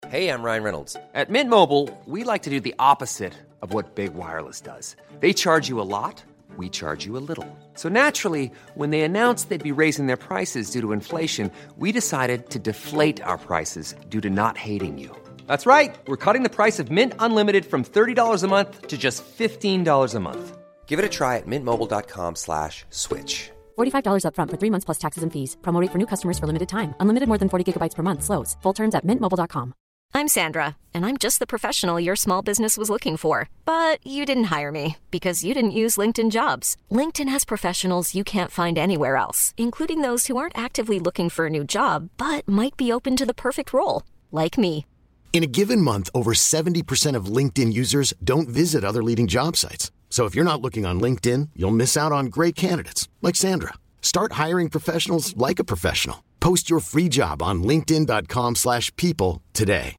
Hey, I'm Ryan Reynolds. At Mint Mobile, we like to do the opposite of what Big Wireless does. They charge you a lot, we charge you a little. So naturally, when they announced they'd be raising their prices due to inflation, we decided to deflate our prices due to not hating you. That's right. We're cutting the price of Mint Unlimited from $30 a month to just $15 a month. Give it a try at mintmobile.com/switch. $45 up front for 3 months plus taxes and fees. Promo rate for new customers for limited time. Unlimited more than 40 gigabytes per month. Slows full terms at mintmobile.com. I'm Sandra, and I'm just the professional your small business was looking for. But you didn't hire me because you didn't use LinkedIn Jobs. LinkedIn has professionals you can't find anywhere else, including those who aren't actively looking for a new job, but might be open to the perfect role, like me. In a given month, over 70% of LinkedIn users don't visit other leading job sites. So if you're not looking on LinkedIn, you'll miss out on great candidates like Sandra. Start hiring professionals like a professional. Post your free job on linkedin.com/people today.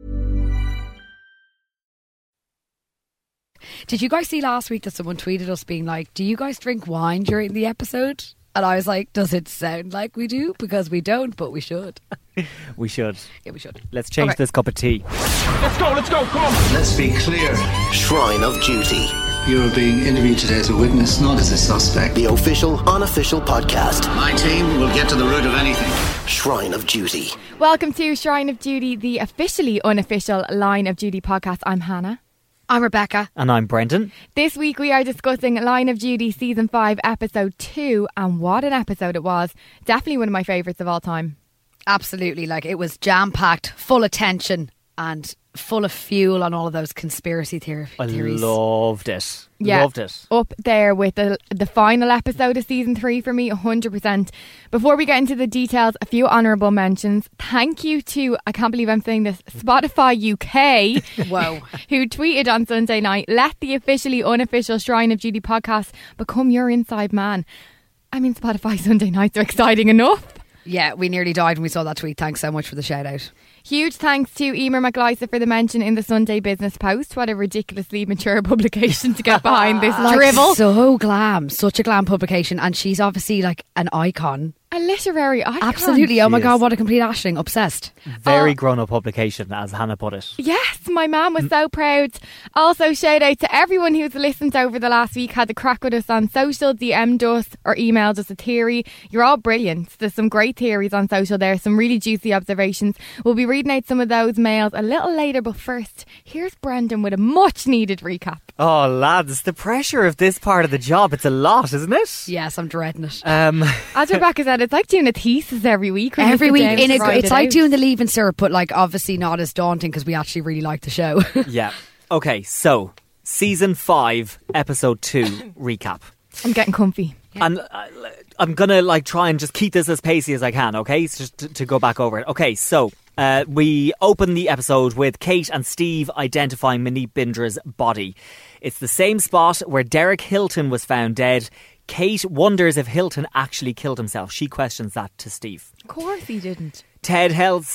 Did you guys see last week that someone tweeted us being like, do you guys drink wine during the episode? And I was like, does it sound like we do? Because we don't, but we should. We should. Yeah, we should. Let's change this cup of tea. Let's go, come on. Let's be clear. Shrine of Duty. You're being interviewed today as a witness, not as a suspect. The official, unofficial podcast. My team will get to the root of anything. Shrine of Duty. Welcome to Shrine of Duty, the officially unofficial Line of Duty podcast. I'm Hannah. I'm Rebecca. And I'm Brendan. This week we are discussing Line of Duty Season 5 Episode 2, and what an episode it was. Definitely one of my favourites of all time. Absolutely, like it was jam-packed, full of tension and full of fuel on all of those conspiracy theories. I loved it. Yeah, loved it. Up there with the final episode of Season 3 for me, 100%. Before we get into the details, a few honourable mentions. Thank you to, I can't believe I'm saying this, Spotify UK. Whoa. Who tweeted on Sunday night, let the officially unofficial Shrine of Duty podcast become your inside man. I mean, Spotify Sunday nights are exciting enough. Yeah, we nearly died when we saw that tweet. Thanks so much for the shout out. Huge thanks to Emer McLeisa for the mention in the Sunday Business Post. What a ridiculously mature publication to get behind this drivel. So glam, such a glam publication, and she's obviously like an icon. A literary icon. Absolutely. Oh my God, what a complete ashling. Obsessed. Very grown-up publication, as Hannah put it. Yes, my mum was so proud. Also, shout out to everyone who's listened over the last week, had a crack with us on social, DM'd us or emailed us a theory. You're all brilliant. There's some great theories on social there, some really juicy observations. We'll be reading out some of those mails a little later, but first, here's Brendan with a much needed recap. Oh, lads, the pressure of this part of the job, it's a lot, isn't it? Yes, I'm dreading it. As Rebecca said, it's like doing a thesis every week. Every week, it's like doing the Leaving Cert, but like obviously not as daunting because we actually really like the show. Yeah. Okay, so Season 5, Episode 2 recap. I'm getting comfy. And I'm going to like try and just keep this as pacey as I can, okay? So just to go back over it. Okay, so we open the episode with Kate and Steve identifying Manit Bindra's body. It's the same spot where Derek Hilton was found dead. Kate wonders if Hilton actually killed himself. She questions that to Steve. Of course he didn't. Ted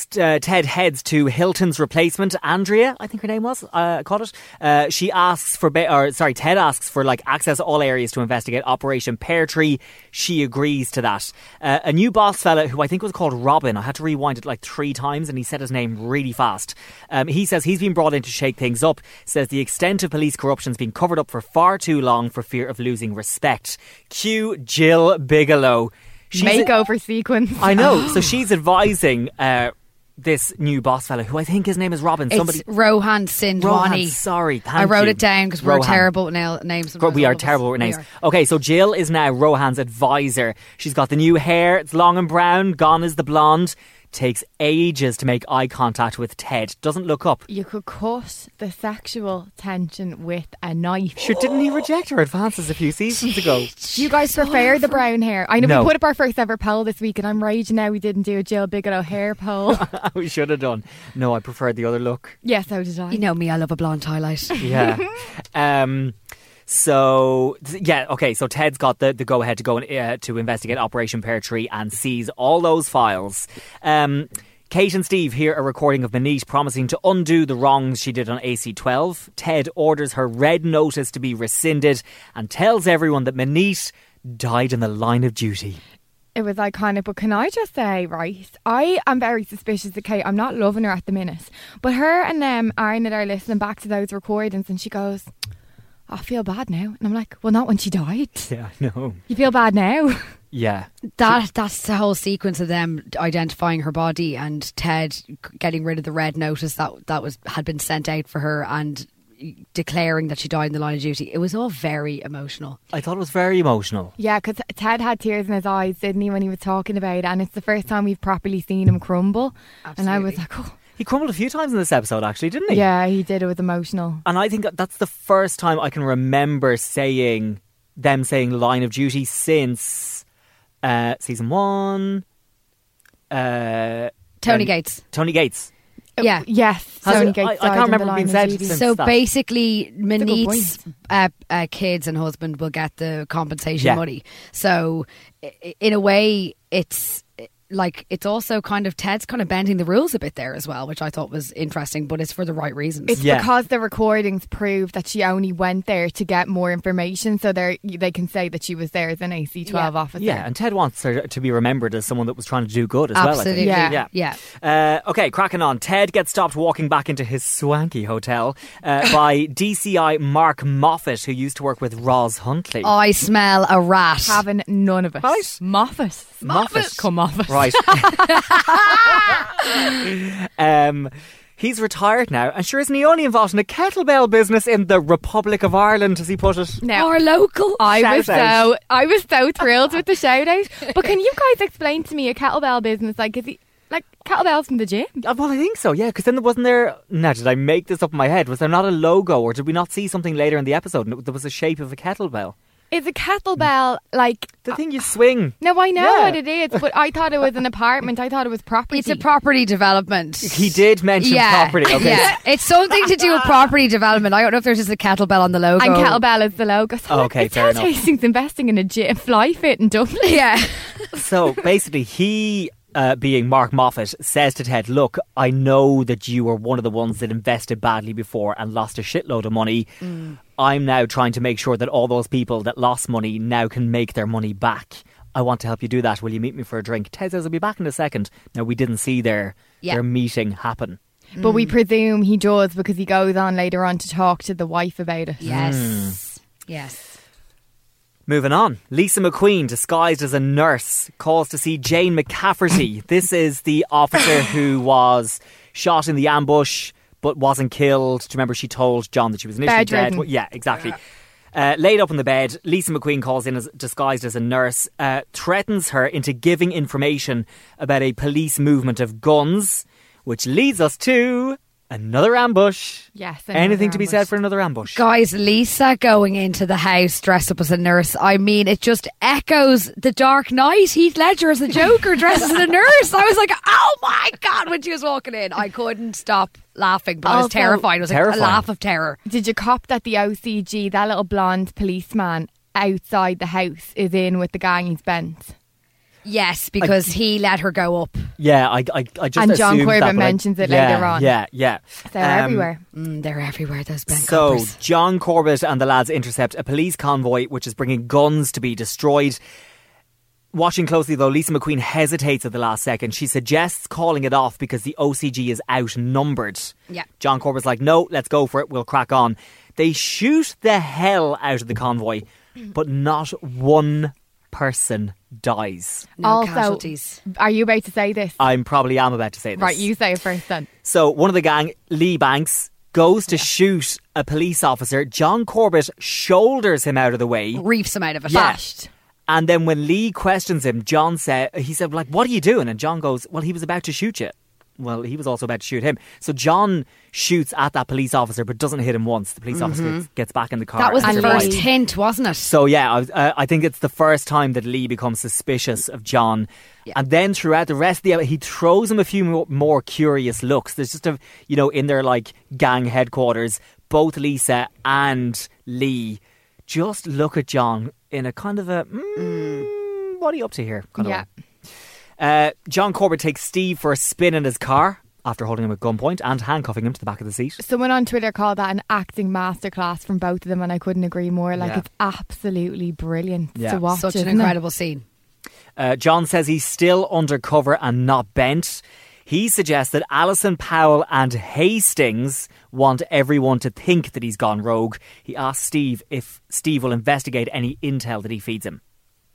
heads to Hilton's replacement, Andrea, I think her name was, caught it. Ted asks for like access to all areas to investigate Operation Pear Tree. She agrees to that. A new boss fella who I think was called Robin. I had to rewind it like 3 times and he said his name really fast. He says he's been brought in to shake things up. Says the extent of police corruption's been covered up for far too long for fear of losing respect. Cue Jill Bigelow. Makeover sequence. I know. So she's advising this new boss fella, who I think his name is Robin. It's Rohan Sindwani. Sorry, thank you. I wrote it down because we're terrible with names. We are terrible with names. Okay, so Jill is now Rohan's advisor. She's got the new hair. It's long and brown. Gone is the blonde. Takes ages to make eye contact with Ted. Doesn't look up. You could cut the sexual tension with a knife. Sure, didn't he reject her advances a few seasons ago? You guys prefer the brown hair? I know we put up our first ever poll this week and I'm raging now we didn't do a Jill Bigelow hair poll. We should have done. No, I preferred the other look. Yes, so did I. You know me, I love a blonde highlight. Yeah. So Ted's got the go-ahead to go to investigate Operation Pear Tree and seize all those files. Kate and Steve hear a recording of Manit promising to undo the wrongs she did on AC-12. Ted orders her red notice to be rescinded and tells everyone that Manit died in the line of duty. It was iconic, but can I just say, right, I am very suspicious of Kate. I'm not loving her at the minute. But her and Arnett are listening back to those recordings and she goes, I feel bad now. And I'm like, well, not when she died. Yeah, I know. You feel bad now? Yeah. That's the whole sequence of them identifying her body and Ted getting rid of the red notice that had been sent out for her and declaring that she died in the line of duty. It was all very emotional. I thought it was very emotional. Yeah, because Ted had tears in his eyes, didn't he, when he was talking about it? And it's the first time we've properly seen him crumble. Absolutely. And I was like, oh. He crumbled a few times in this episode, actually, didn't he? Yeah, he did. It was emotional. And I think that's the first time I can remember saying line of duty since season 1. Tony Gates. Tony Gates. Yeah. Yes. Tony Gates I can't remember it being said since So that. basically, Manit's kids and husband will get the compensation money. So in a way, it's also kind of Ted's kind of bending the rules a bit there as well, which I thought was interesting, but it's for the right reasons. It's because the recordings prove that she only went there to get more information, so they can say that she was there as an AC-12 officer. Yeah, and Ted wants her to be remembered as someone that was trying to do good as Absolutely. well, I think. Yeah. Okay, cracking on. Ted gets stopped walking back into his swanky hotel by DCI Mark Moffat, who used to work with Roz Huntley. I smell a rat. Having none of it. Right. Moffat. Come Moffat. Right. He's retired now, and sure isn't he only involved in a kettlebell business in the Republic of Ireland, as he put it. Now, our local. I was so thrilled with the shout out. But can you guys explain to me a kettlebell business? Like, is he like kettlebells from the gym? Well, I think so, yeah, because then wasn't there... Now, did I make this up in my head? Was there not a logo, or did we not see something later in the episode and there was a shape of a kettlebell? Is a kettlebell like the thing you swing? No, I know what it is, but I thought it was an apartment. I thought it was property. It's a property development. He did mention property. Okay. Yeah, it's something to do with property development. I don't know if there's just a kettlebell on the logo. And kettlebell is the logo. So okay, fair enough. Hastings investing in a gym, fly fit in Dublin. Yeah. So basically, he. Being Mark Moffat, says to Ted, look, I know that you were one of the ones that invested badly before and lost a shitload of money. I'm now trying to make sure that all those people that lost money now can make their money back. I want to help you do that. Will you meet me for a drink? Ted says, I'll be back in a second. Now, we didn't see their meeting happen. But we presume he does because he goes on later on to talk to the wife about it. Yes. Yes. Moving on, Lisa McQueen, disguised as a nurse, calls to see Jane McCafferty. This is the officer who was shot in the ambush but wasn't killed. Do you remember she told John that she was initially dead? Well, yeah, exactly. Laid up in the bed, Lisa McQueen calls in disguised as a nurse, threatens her into giving information about a police movement of guns, which leads us to... another ambush. Yes. Anything to be said for another ambush? Guys, Lisa going into the house dressed up as a nurse. I mean, it just echoes The Dark Knight. Heath Ledger as the Joker dressed as a nurse. I was like, oh my God, when she was walking in. I couldn't stop laughing, but I was terrified. It was like a laugh of terror. Did you cop that the OCG, that little blonde policeman outside the house, is in with the gang he's bent? Yes, because he let her go up. Yeah, I just and John assumed Corbett that, mentions it later on. Yeah. They're everywhere. They're everywhere, those Ben So, coppers. John Corbett and the lads intercept a police convoy which is bringing guns to be destroyed. Watching closely though, Lisa McQueen hesitates at the last second. She suggests calling it off because the OCG is outnumbered. Yeah. John Corbett's like, no, let's go for it, we'll crack on. They shoot the hell out of the convoy, but not one person dies. No also, casualties. Are you about to say this? I probably am about to say this. Right, you say it first then. So one of the gang, Lee Banks, goes to shoot a police officer. John Corbett shoulders him out of the way. Reefs him out of it. Bashed. And then when Lee questions him, he said, like, what are you doing? And John goes, well, he was about to shoot you. Well, he was also about to shoot him. So John shoots at that police officer but doesn't hit him once. The police officer gets back in the car. That was the and first survives. hint, wasn't it? So yeah, I think it's the first time that Lee becomes suspicious of John. Yeah. And then throughout the rest of the he throws him a few more curious looks. There's just in their like gang headquarters, both Lisa and Lee just look at John in a kind of a what are you up to here kind of way. John Corbett takes Steve for a spin in his car after holding him at gunpoint and handcuffing him to the back of the seat. Someone on Twitter called that an acting masterclass from both of them, and I couldn't agree more. Like, it's absolutely brilliant to watch. Such an incredible scene. John says he's still undercover and not bent. He suggests that Alison Powell and Hastings want everyone to think that he's gone rogue. He asks Steve if Steve will investigate any intel that he feeds him.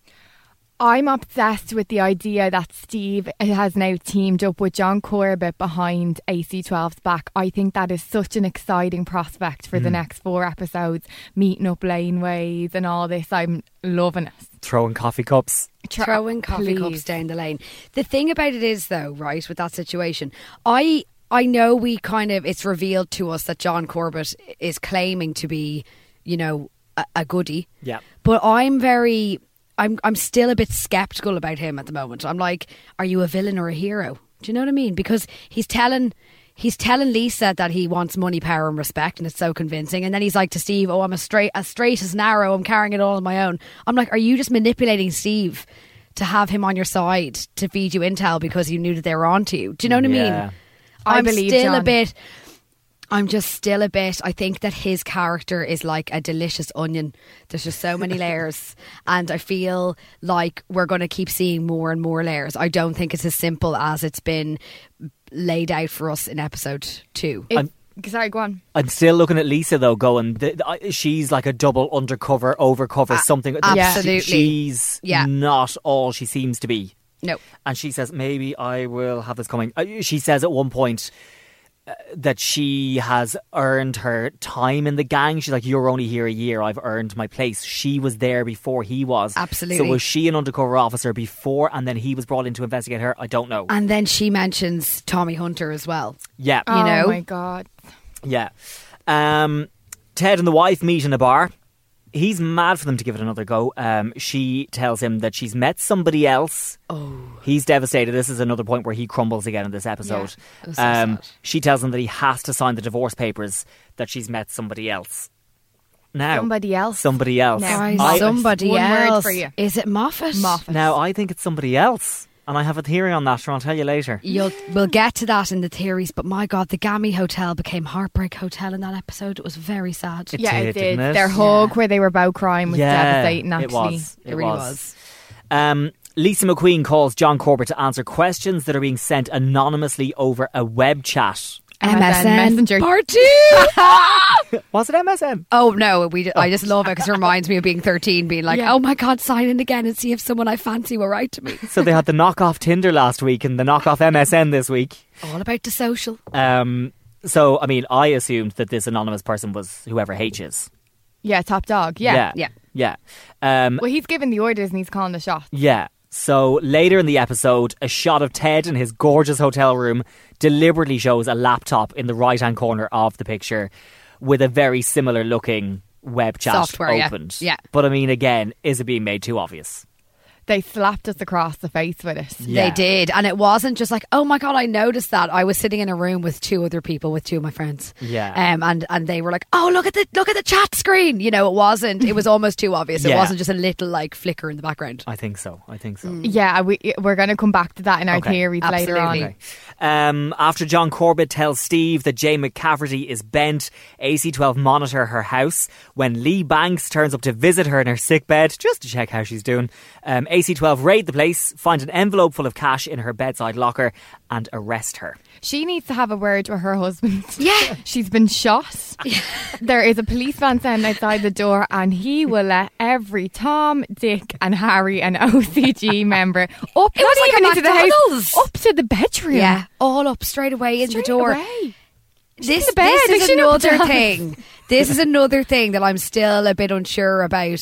I'm obsessed with the idea that Steve has now teamed up with John Corbett behind AC12's back. I think that is such an exciting prospect for the next 4 episodes, meeting up laneways and all this. I'm loving it. Throwing coffee cups. Throwing coffee cups down the lane. The thing about it is, though, right, with that situation, I know we kind of, it's revealed to us that John Corbett is claiming to be, you know, a goodie. Yeah. But I'm still a bit sceptical about him at the moment. I'm like, are you a villain or a hero? Do you know what I mean? Because he's telling Lisa that he wants money, power and respect, and it's so convincing. And then he's like to Steve, oh, I'm as straight as an arrow. I'm carrying it all on my own. I'm like, are you just manipulating Steve to have him on your side to feed you intel because you knew that they were onto you? Do you know what I mean? I believe John. I'm just still a bit, I think that his character is like a delicious onion. There's just so many layers, and I feel like we're going to keep seeing more and more layers. I don't think it's as simple as it's been laid out for us in episode 2. Sorry, go on. I'm still looking at Lisa though, going, she's like a double undercover, overcover, something. Absolutely. She's not all she seems to be. No. And she says, maybe I will have this coming. She says at one point that she has earned her time in the gang. She's like, you're only here a year, I've earned my place. She was there before he was. Absolutely. So was she an undercover officer before and then he was brought in to investigate her? I don't know. And then she mentions Tommy Hunter as well. Yeah. You know? Oh my God. Yeah. Ted and the wife meet in a bar. He's mad for them to give it another go. She tells him that she's met somebody else. Oh. He's devastated. This is another point where he crumbles again in this episode. Yeah, it was so sad. She tells him that he has to sign the divorce papers, that she's met somebody else. Now, Somebody else. Somebody else. Guys, somebody One else. word for you. Is it Moffat? Moffat. Now, I think it's somebody else. And I have a theory on that, and I'll tell you later. We'll get to that in the theories, but my God, the Gammy Hotel became Heartbreak Hotel in that episode. It was very sad. It Yeah, did, it did. didn't it? Their hug where they were both crying was devastating, actually. It was. It really was. Lisa McQueen calls John Corbett to answer questions that are being sent anonymously over a web chat. MSN Messenger. Part 2. Was it MSN? Oh no, I just love it because it reminds me of being 13, being like, Yeah. oh my God, sign in again and see if someone I fancy will write to me. So they had the knockoff Tinder last week and the knockoff MSN this week. All about the social. So, I mean, I assumed that this anonymous person was whoever H is. Yeah, top dog. Yeah. Yeah. Well, he's giving the orders and he's calling the shots. Yeah. So later in the episode, a shot of Ted in his gorgeous hotel room deliberately shows a laptop in the right-hand corner of the picture with a very similar looking web chat Software, opened. yeah. But I mean, again, is it being made too obvious? They slapped us across the face with it. Yeah. They did. And it wasn't just like, oh my God, I noticed that. I was sitting in a room with 2 other people, with 2 of my friends. Yeah. And they were like, oh, look at the chat screen. You know, it wasn't. It was almost too obvious. It Yeah. wasn't just a little like flicker in the background. I think so. Yeah, we're going to come back to that in our Okay. theories later Absolutely. on. After John Corbett tells Steve that Jay McCafferty is bent, AC12 monitor her house. When Lee Banks turns up to visit her in her sickbed, just to check how she's doing, AC12 raid the place, find an envelope full of cash in her bedside locker and arrest her. She needs to have a word with her husband. Yeah. She's been shot. There is a police van standing outside the door and he will let every Tom, Dick and Harry and OCG member up, It was not like even a into the McDonald's. house, up to the bedroom. Yeah, all up straight away in the door. Away. This the bed, like, is she knows another what thing. This is another thing that I'm still a bit unsure about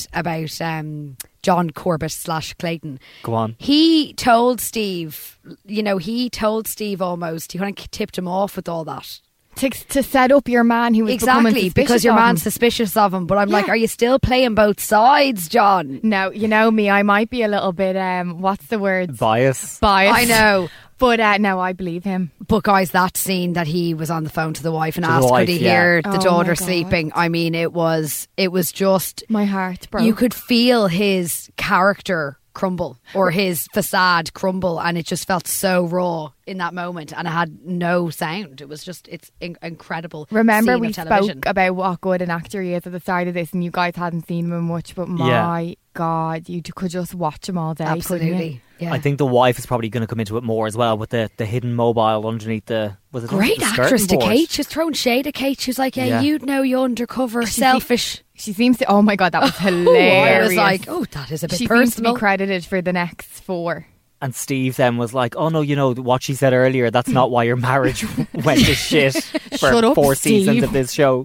John Corbett / Clayton. Go on. He told Steve, almost, he kind of tipped him off with all that. To set up your man who was becoming Exactly, suspicious because your of man's him. suspicious of him. But I'm like, are you still playing both sides, John? No, you know me, I might be a little bit, what's the word? Bias. Biased. I know. But no, I believe him. But guys, that scene that he was on the phone to the wife and To the asked wife, could he yeah. hear the Oh, daughter my God. sleeping, I mean, it was just, My heart broke. you could feel his character crumble or his facade crumble, and it just felt so raw in that moment, and it had no sound. It was just, it's incredible. Remember scene we of television. spoke about what good an actor he is at the start of this, and you guys hadn't seen him in much, but my God, you could just watch him all day. couldn't you? Absolutely. Yeah. I think the wife is probably going to come into it more as well with the hidden mobile underneath the... Was it Great the actress to board? Kate. She's throwing shade at Kate. She's like, yeah, you'd know, you undercover, selfish. She seems to... Oh my God, that was hilarious. I was like, oh, that is a bit she personal. seems to be credited for the next 4. And Steve then was like, oh no, you know what she said earlier, that's not why your marriage went to shit for Shut up, 4 Steve. seasons of this show.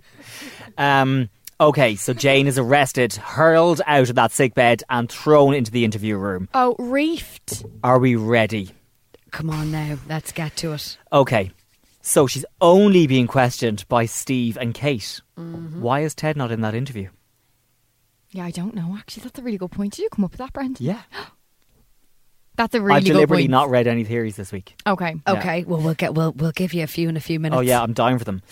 Okay, so Jane is arrested, hurled out of that sick bed and thrown into the interview room. Oh, reefed. Are we ready? Come on now, let's get to it. Okay, so she's only being questioned by Steve and Kate. Why is Ted not in that interview? Yeah, I don't know, actually. That's a really good point. Did you come up with that, Brendan? Yeah. That's a really I've good deliberately point. not read any theories this week. Okay. Okay, well, we'll give you a few in a few minutes. Oh yeah, I'm dying for them.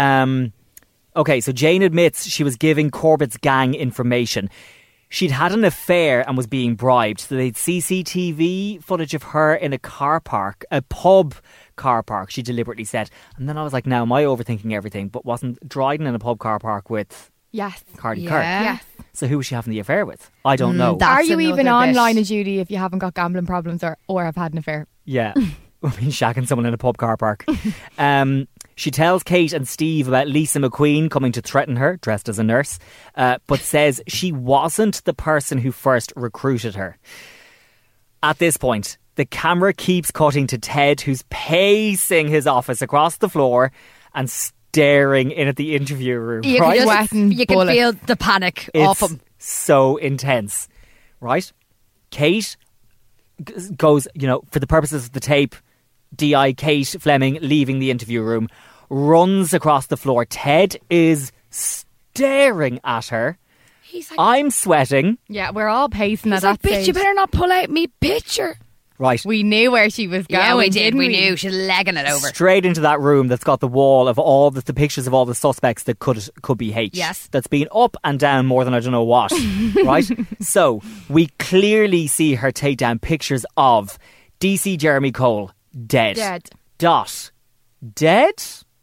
Okay, so Jane admits she was giving Corbett's gang information. She'd had an affair and was being bribed. So they'd CCTV footage of her in a car park, a pub car park, she deliberately said. And then I was like, now am I overthinking everything? But wasn't Dryden in a pub car park with Yes. Cardi Yeah. Kirk? Yes. So who was she having the affair with? I don't know. That's Are you even another on bit. line of duty if you haven't got gambling problems or have had an affair? Yeah. I mean, shacking someone in a pub car park. She tells Kate and Steve about Lisa McQueen coming to threaten her, dressed as a nurse, but says she wasn't the person who first recruited her. At this point, the camera keeps cutting to Ted, who's pacing his office across the floor and staring in at the interview room. You right? can, Sweating you can bullets. feel the panic It's off him. so intense, right? Kate goes, for the purposes of the tape, D.I. Kate Fleming leaving the interview room, runs across the floor. Ted is staring at her. He's like, I'm sweating. Yeah, we're all pacing he's at like, that bitch, stage. you better not pull out me picture. Right. We knew where she was going. Yeah, we did. didn't We knew. She's legging it over. Straight into that room that's got the wall of all the pictures of all the suspects that could be H. Yes. That's been up and down more than I don't know what. Right? So we clearly see her take down pictures of DC Jeremy Cole dead. Dead. Dot. Dead?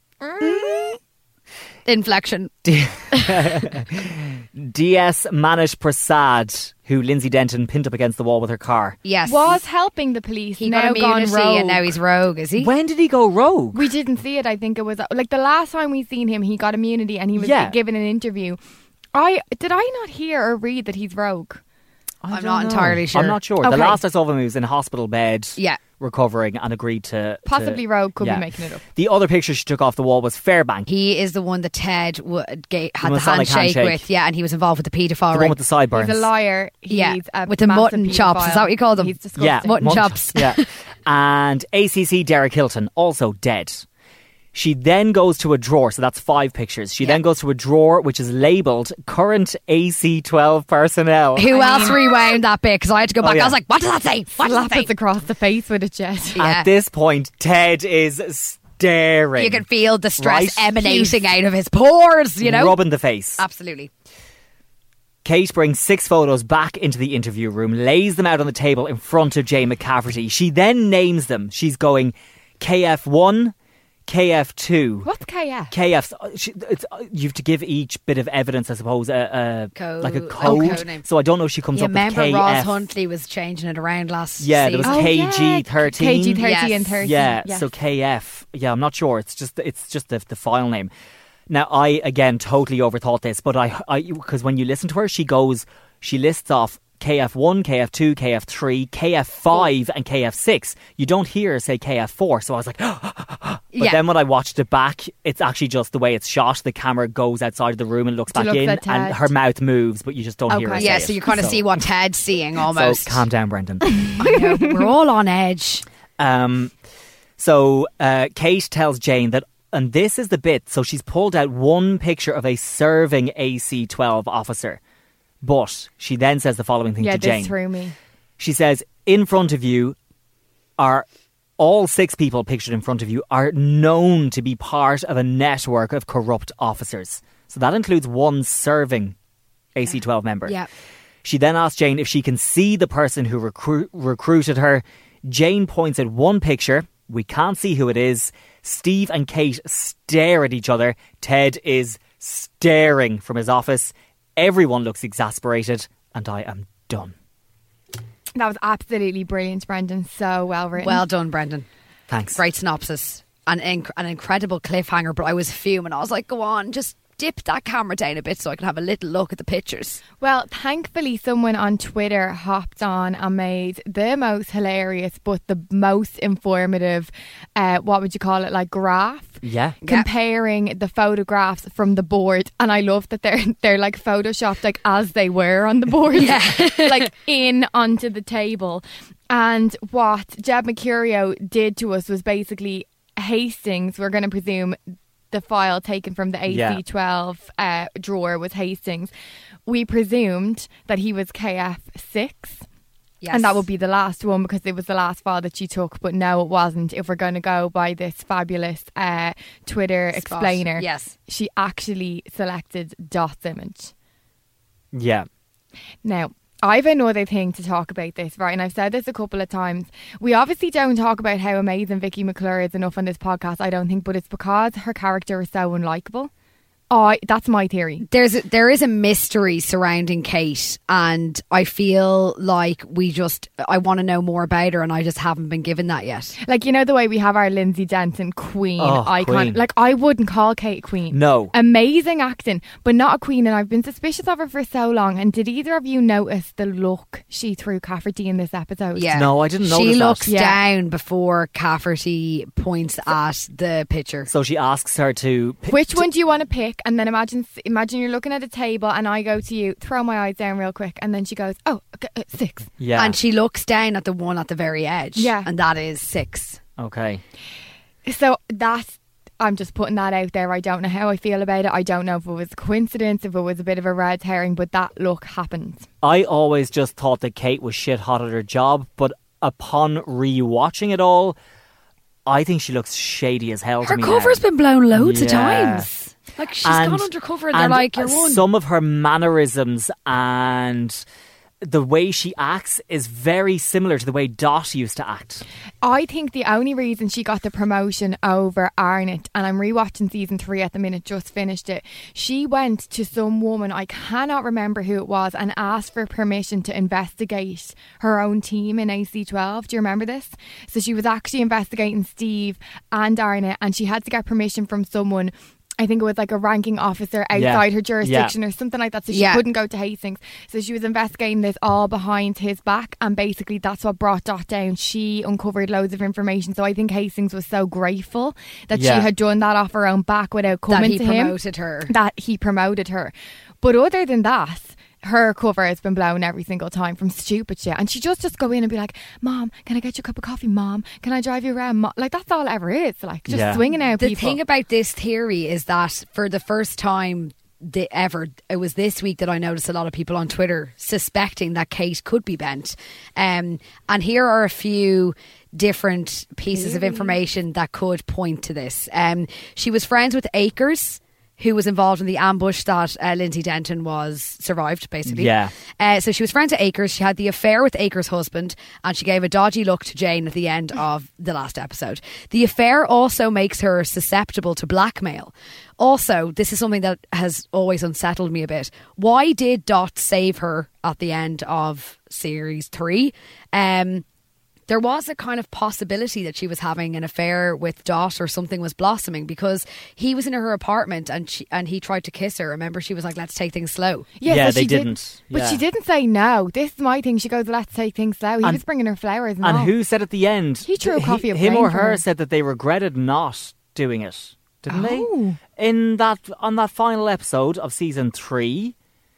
Inflection. DS Manish Prasad, who Lindsay Denton pinned up against the wall with her car. Yes. Was helping the police. he now got gone immunity rogue. and now he's rogue, is he? When did he go rogue? We didn't see it. I think it was like the last time we seen him, he got immunity and he was Yeah. given an interview. Did I not hear or read that he's rogue? I I'm don't not know. entirely sure. I'm not sure. The Okay. last I saw of him, he was in a hospital bed, Yeah. recovering, and agreed to... Possibly rogue, could yeah. be making it up. The other picture she took off the wall was Fairbank. He is the one that Ted had the Masonic handshake handshake. with. Yeah, and he was involved with the paedophile The ring. one with the sideburns. He's a liar. Yeah, He's a with the massive mutton chops. Is paedophile. that what you call them? He's disgusting. Yeah, Mutton chops. Yeah. And ACC Derek Hilton, also dead. She then goes to a drawer, so that's 5 pictures. She then goes to a drawer which is labelled current AC12 personnel. Who else rewound that bit? Because I had to go back. yeah. I was like, what does that say? What does Slap that say? us across the face with a jet. Yeah. At this point, Ted is staring. You can feel the stress Right? emanating out of his pores, you know? Rubbing the face. Absolutely. Kate brings 6 photos back into the interview room, lays them out on the table in front of Jane McCafferty. She then names them. She's going KF1, KF2. What's KF? KF. You have to give each bit of evidence, I suppose, like a Code code. name. So I don't know if she comes You up with remember KF. Ross Huntley was changing it around last Yeah, there was season? KG13. KG30 Yes. and 30. Yeah, yes. so KF. Yeah, I'm not sure. It's just the file name. Now, I again totally overthought this, but because when you listen to her, she lists off KF1, KF2, KF3, KF5 and KF6. You don't hear her say KF4, so I was like, but Yeah. then when I watched it back, it's actually just the way it's shot. The camera goes outside of the room and looks To back look in, at Ted. and her mouth moves, but you just don't hear her Okay. say Yeah, it. so you kind of see what Ted's seeing almost. So calm down, Brendan. I know, we're all on edge. So Kate tells Jane that, and this is the bit, so she's pulled out one picture of a serving AC-12 officer, but she then says the following thing Yeah, to Jane. this threw me. She says, in front of you are all 6 people pictured in front of you are known to be part of a network of corrupt officers. So that includes one serving AC-12 member. Yeah. She then asks Jane if she can see the person who recruited her. Jane points at one picture. We can't see who it is. Steve and Kate stare at each other. Ted is staring from his office. Everyone looks exasperated, and I am done. That was absolutely brilliant, Brendan. So well written. Well done, Brendan. Thanks. Great synopsis. An incredible cliffhanger, but I was fuming. I was like, go on, just dip that camera down a bit so I can have a little look at the pictures. Well, thankfully someone on Twitter hopped on and made the most hilarious but the most informative, what would you call it, like graph? Yeah. Comparing the photographs from the board. And I love that they're like photoshopped like as they were on the board. Yeah. Like in onto the table. And what Jeb Mercurio did to us was basically Hastings, we're going to presume the file taken from the AC12 drawer was Hastings. We presumed that he was KF6. Yes. And that would be the last one because it was the last file that she took. But no, it wasn't. If we're going to go by this fabulous Twitter explainer, yes, she actually selected Dot's image. Yeah. Now, I've another thing to talk about this, right? And I've said this a couple of times. We obviously don't talk about how amazing Vicky McClure is enough on this podcast, I don't think, but it's because her character is so unlikable. Oh, that's my theory. There is a mystery surrounding Kate, and I feel like I want to know more about her, and I just haven't been given that yet. Like, you know the way we have our Lindsay Denton queen icon? Queen. Like, I wouldn't call Kate queen. No. Amazing acting, but not a queen, and I've been suspicious of her for so long. And did either of you notice the look she threw Cafferty in this episode? Yeah. No, I didn't notice She that. looks Yeah. down before Cafferty points at the picture. So she asks her to... Which one do you want to pick? And then imagine you're looking at a table and I go to you, throw my eyes down real quick, and then she goes, oh, okay, 6. Yeah. And she looks down at the one at the very edge. Yeah. And that is 6. Okay. So I'm just putting that out there. I don't know how I feel about it. I don't know if it was a coincidence, if it was a bit of a red herring, but that look happened. I always just thought that Kate was shit hot at her job, but upon re-watching it all, I think she looks shady as hell to Her me cover's now. been blown loads of Yeah. times. Like, she's gone undercover and they're like, you're one. Some of her mannerisms and the way she acts is very similar to the way Dot used to act. I think the only reason she got the promotion over Arnott, and I'm rewatching season 3 at the minute, just finished it, she went to some woman, I cannot remember who it was, and asked for permission to investigate her own team in AC12. Do you remember this? So she was actually investigating Steve and Arnott, and she had to get permission from someone. I think it was like a ranking officer outside her jurisdiction or something like that. So she couldn't go to Hastings. So she was investigating this all behind his back. And basically that's what brought Dot down. She uncovered loads of information. So I think Hastings was so grateful that she had done that off her own back without coming to him. That he promoted her. But other than that, her cover has been blown every single time from stupid shit. And she just go in and be like, Mom, can I get you a cup of coffee? Mom, can I drive you around? Like, that's all it ever is. Like, just swinging out people. The thing about this theory is that for the first time ever, it was this week that I noticed a lot of people on Twitter suspecting that Kate could be bent. And here are a few different pieces of information that could point to this. She was friends with Akers, who was involved in the ambush that Lindsay Denton survived, basically. Yeah. So she was friends with Akers. She had the affair with Akers' husband, and she gave a dodgy look to Jane at the end of the last episode. The affair also makes her susceptible to blackmail. Also, this is something that has always unsettled me a bit. Why did Dot save her at the end of series 3? There was a kind of possibility that she was having an affair with Dot, or something was blossoming, because he was in her apartment and he tried to kiss her. Remember, she was like, let's take things slow. Yeah, but they she didn't. But she didn't say no. This is my thing. She goes, let's take things slow. He was bringing her flowers and all. who said at the end? He threw a coffee of him rain or for her said that they regretted not doing it, didn't they? On that final episode of season 3,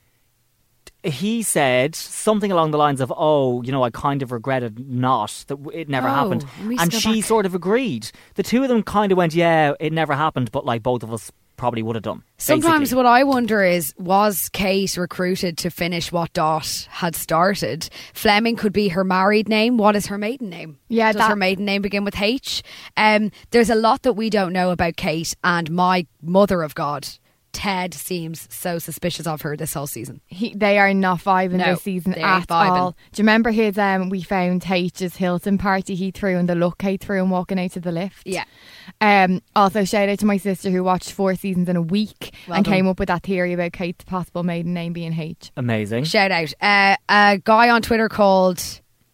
he said something along the lines of, I kind of regretted that it never happened. And she sort of agreed. The two of them kind of went, yeah, it never happened, but like both of us probably would have done. Sometimes basically. what I wonder is, was Kate recruited to finish what Dot had started? Fleming could be her married name. What is her maiden name? Yeah, Does her maiden name begin with H? There's a lot that we don't know about Kate, and my mother of God, Ted, seems so suspicious of her this whole season. They are not vibing No, this season they ain't at vibing. all. Do you remember his we found H's Hilton party he threw, and the look he threw and walking out to the lift? Yeah. Also, shout out to my sister who watched 4 seasons in a week and came up with that theory about Kate's possible maiden name being H. Amazing. Shout out. A guy on Twitter called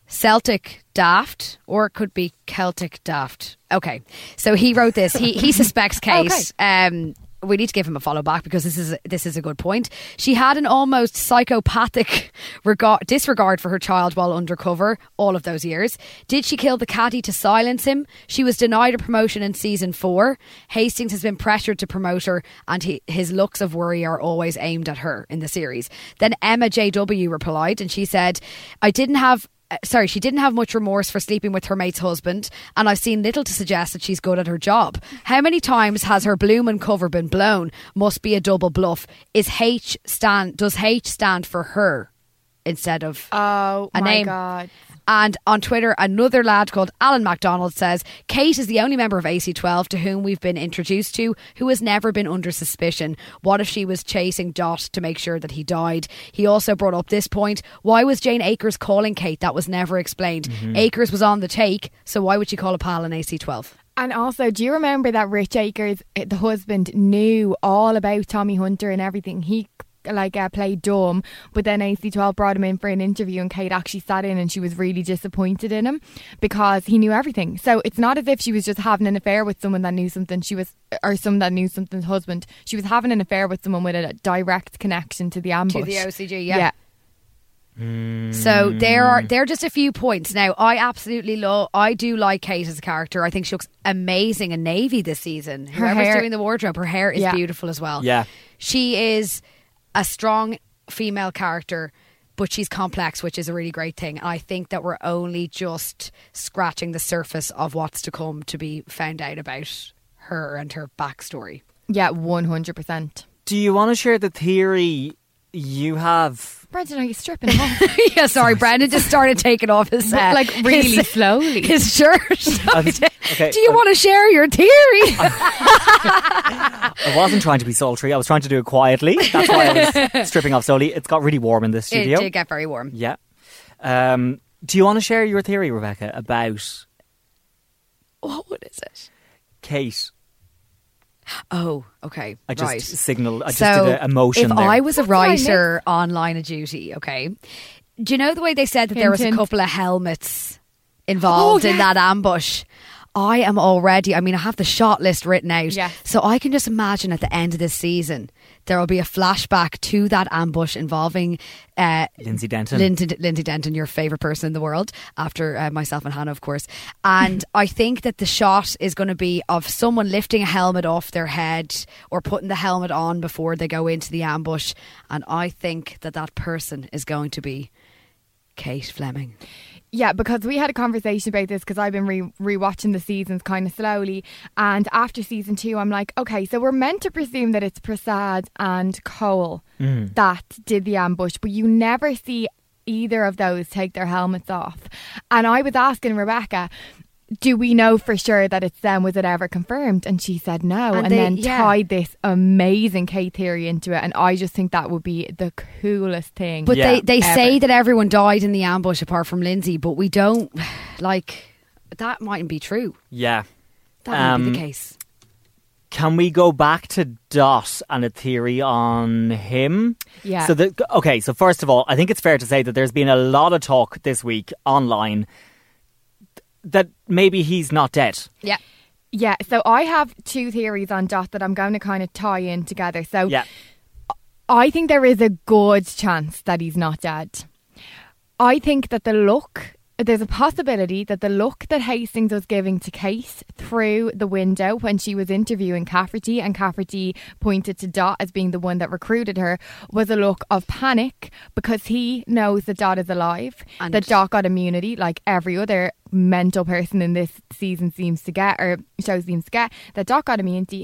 Celtic daft, or it could be Celtic daft. Okay, so he wrote this. He suspects Kate. Okay. We need to give him a follow back because this is a good point. She had an almost psychopathic disregard for her child while undercover all of those years. Did she kill the caddy to silence him? She was denied a promotion in season 4. Hastings has been pressured to promote her, and his looks of worry are always aimed at her in the series. Then Emma JW replied, and she said, she didn't have much remorse for sleeping with her mate's husband, and I've seen little to suggest that she's good at her job. How many times has her Bloomin' cover been blown? Must be a double bluff. Does H stand for her instead of a name? God. And on Twitter, another lad called Alan MacDonald says, Kate is the only member of AC12 to whom we've been introduced to who has never been under suspicion. What if she was chasing Dot to make sure that he died? He also brought up this point. Why was Jane Akers calling Kate? That was never explained. Akers was on the take, so why would she call a pal in AC12? And also, do you remember that Rich Akers, the husband, knew all about Tommy Hunter and everything? He played dumb, but then AC12 brought him in for an interview, and Kate actually sat in and she was really disappointed in him because he knew everything. So it's not as if she was just having an affair with someone that knew something. Someone that knew something's husband. She was having an affair with someone with a direct connection to the ambush. To the OCG, yeah. So there are just a few points. Now, I do like Kate as a character. I think she looks amazing in navy this season. Whoever's doing the wardrobe, her hair is beautiful as well. Yeah. She is a strong female character, but she's complex, which is a really great thing. And I think that we're only just scratching the surface of what's to come to be found out about her and her backstory. Yeah, 100%. Do you want to share the theory you have? Brendan, are you stripping him off? Yeah, sorry, Brendan just started taking off his really slowly. His shirt. Okay. Do you want to share your theory? I wasn't trying to be sultry. I was trying to do it quietly. That's why I was stripping off slowly. It's got really warm in this studio. It did get very warm. Yeah. Do you want to share your theory, Rebecca, about what is it? Kate. Oh, okay. I just right. signaled. I just did an emotion if there. I was a writer on Line of Duty, okay, do you know the way they said that there was a couple of helmets involved in that ambush? I am already, I have the shot list written out. Yes. So I can just imagine at the end of this season, there will be a flashback to that ambush involving Lindsay Denton. Lindsay Denton, your favourite person in the world, after myself and Hannah, of course. And I think that the shot is going to be of someone lifting a helmet off their head or putting the helmet on before they go into the ambush. And I think that person is going to be Kate Fleming. Yeah, because we had a conversation about this because I've been rewatching the seasons kind of slowly, and after season 2 I'm like, okay, so we're meant to presume that it's Prasad and Cole that did the ambush, but you never see either of those take their helmets off. And I was asking Rebecca, do we know for sure that it's them? Was it ever confirmed? And she said no, and then tied this amazing Kate theory into it. And I just think that would be the coolest thing. But they say that everyone died in the ambush apart from Lindsay, but we don't, that mightn't be true. Yeah. That might be the case. Can we go back to Dot and a theory on him? Yeah. So first of all, I think it's fair to say that there's been a lot of talk this week online that maybe he's not dead. Yeah. Yeah, so I have 2 theories on Dot that I'm going to kind of tie in together. So yeah. I think there is a good chance that he's not dead. I think that there's a possibility that the look that Hastings was giving to Kate through the window when she was interviewing Cafferty, and Cafferty pointed to Dot as being the one that recruited her, was a look of panic because he knows that Dot is alive, and that Dot got immunity like every other mental person in this season seems to get, that Dot got immunity.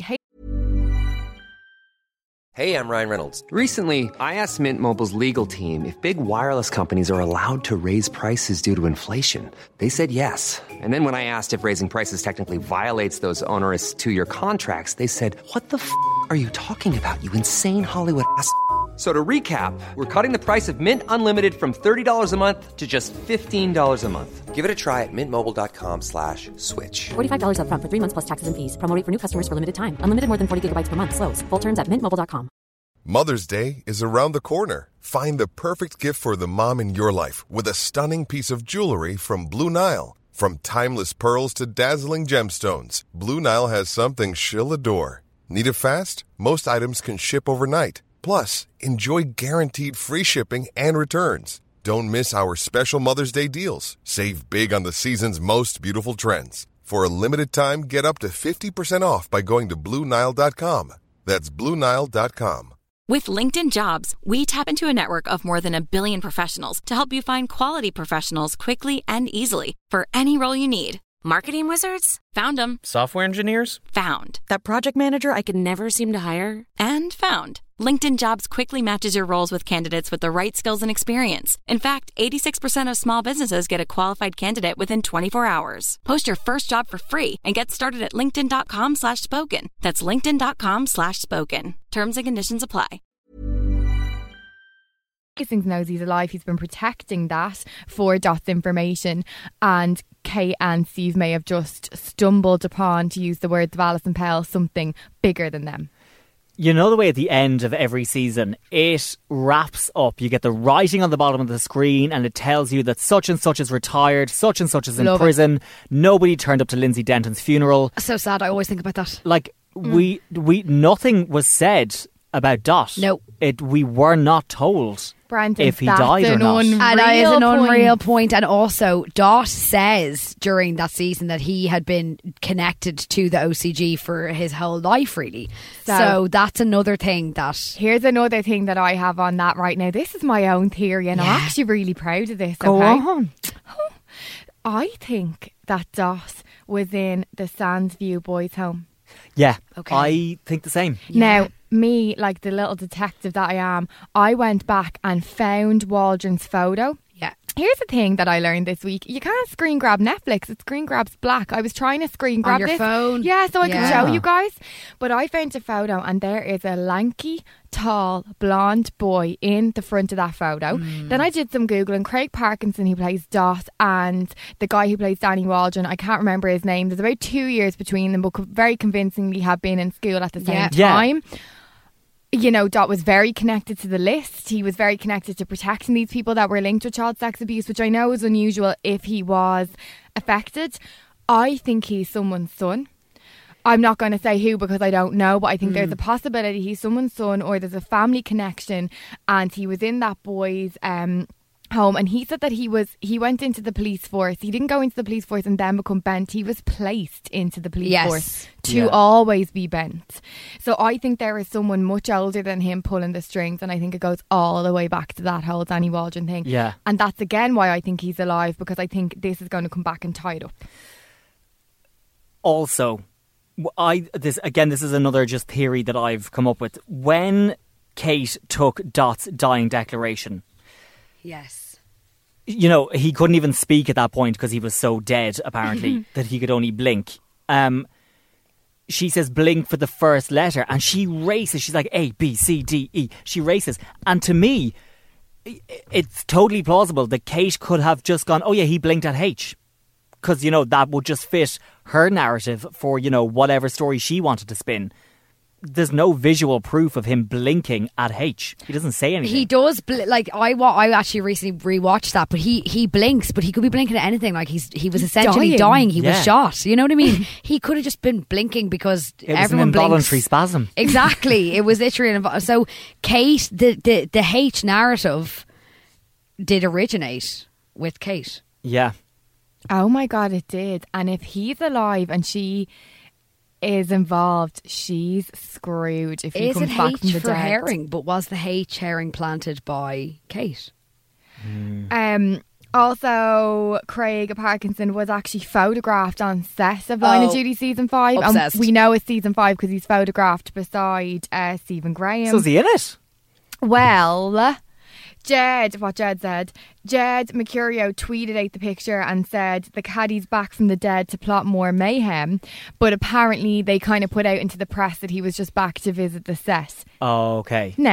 Hey, I'm Ryan Reynolds. Recently, I asked Mint Mobile's legal team if big wireless companies are allowed to raise prices due to inflation. They said yes. And then when I asked if raising prices technically violates those onerous 2-year contracts, they said, "What the f*** are you talking about, you insane Hollywood ass?" So to recap, we're cutting the price of Mint Unlimited from $30 a month to just $15 a month. Give it a try at mintmobile.com/switch. $45 up front for 3 months plus taxes and fees. Promo rate for new customers for limited time. Unlimited more than 40 gigabytes per month. Slows full terms at mintmobile.com. Mother's Day is around the corner. Find the perfect gift for the mom in your life with a stunning piece of jewelry from Blue Nile. From timeless pearls to dazzling gemstones, Blue Nile has something she'll adore. Need it fast? Most items can ship overnight. Plus, enjoy guaranteed free shipping and returns. Don't miss our special Mother's Day deals. Save big on the season's most beautiful trends. For a limited time, get up to 50% off by going to BlueNile.com. That's BlueNile.com. With LinkedIn Jobs, we tap into a network of more than 1 billion professionals to help you find quality professionals quickly and easily for any role you need. Marketing wizards? Found them. Software engineers? Found. That project manager I could never seem to hire? And found. LinkedIn Jobs quickly matches your roles with candidates with the right skills and experience. In fact, 86% of small businesses get a qualified candidate within 24 hours. Post your first job for free and get started at linkedin.com/spoken. That's linkedin.com/spoken. Terms and conditions apply. Hastings knows he's alive. He's been protecting that for Dot's information, and Kate and Steve may have just stumbled upon, to use the words of Alison Pell, something bigger than them. You know the way at the end of every season, it wraps up. You get the writing on the bottom of the screen and it tells you that such and such is retired, such and such is in prison. Nobody turned up to Lindsay Denton's funeral. So sad. I always think about that. Like, we nothing was said about Dot. No. We were not told Brandon, if he died or not. And that is an unreal point. And also, Dot says during that season that he had been connected to the OCG for his whole life, really. So that's another thing that... Here's another thing that I have on that right now. This is my own theory, and I'm actually really proud of this. Go on. I think that Dot was in the Sandsview boys' home. Yeah, okay. I think the same. Now, me, like the little detective that I am, I went back and found Waldron's photo. Yeah. Here's the thing that I learned this week. You can't screen grab Netflix. It screen grabs black. I was trying to screen grab on your phone. Yeah, so I could show you guys. But I found a photo and there is a lanky, tall, blonde boy in the front of that photo. Then I did some Googling. Craig Parkinson, who plays Dot, and the guy who plays Danny Waldron, I can't remember his name. There's about 2 years between them, but very convincingly have been in school at the same time. You know, Dot was very connected to the list. He was very connected to protecting these people that were linked with child sex abuse, which I know is unusual if he was affected. I think he's someone's son. I'm not going to say who because I don't know, but I think there's a possibility he's someone's son or there's a family connection, and he was in that boy's home, and he said that he went into the police force. He didn't go into the police force and then become bent. He was placed into the police force to always be bent. So I think there is someone much older than him pulling the strings, and I think it goes all the way back to that whole Danny Waldron thing. Yeah. And that's again why I think he's alive, because I think this is going to come back and tie it up. Also, this is another just theory that I've come up with. When Kate took Dot's dying declaration, yes, you know, he couldn't even speak at that point because he was so dead, apparently, that he could only blink. She says blink for the first letter, and she races. She's like A, B, C, D, E. She races. And to me, it's totally plausible that Kate could have just gone, oh yeah, he blinked at H. Because, you know, that would just fit her narrative for, you know, whatever story she wanted to spin. There's no visual proof of him blinking at H. He doesn't say anything. He does, I actually recently rewatched that, but he blinks, but he could be blinking at anything. Like he was essentially dying. He was shot. You know what I mean? He could have just been blinking because it was everyone an involuntary blinks. spasm. Exactly. It was literally so Kate, the H narrative did originate with Kate. Yeah. Oh my God, it did. And if he's alive and she is involved, she's screwed if he comes back from the dead. Is it H for herring? But was the H herring planted by Kate? Also, Craig Parkinson was actually photographed on set of Line of Duty season 5. Obsessed. And we know it's season 5 because he's photographed beside Stephen Graham. So is he in it? Well, Jed Mercurio tweeted out the picture and said the caddie's back from the dead to plot more mayhem, but apparently they kind of put out into the press that he was just back to visit the set. Oh, okay. Now,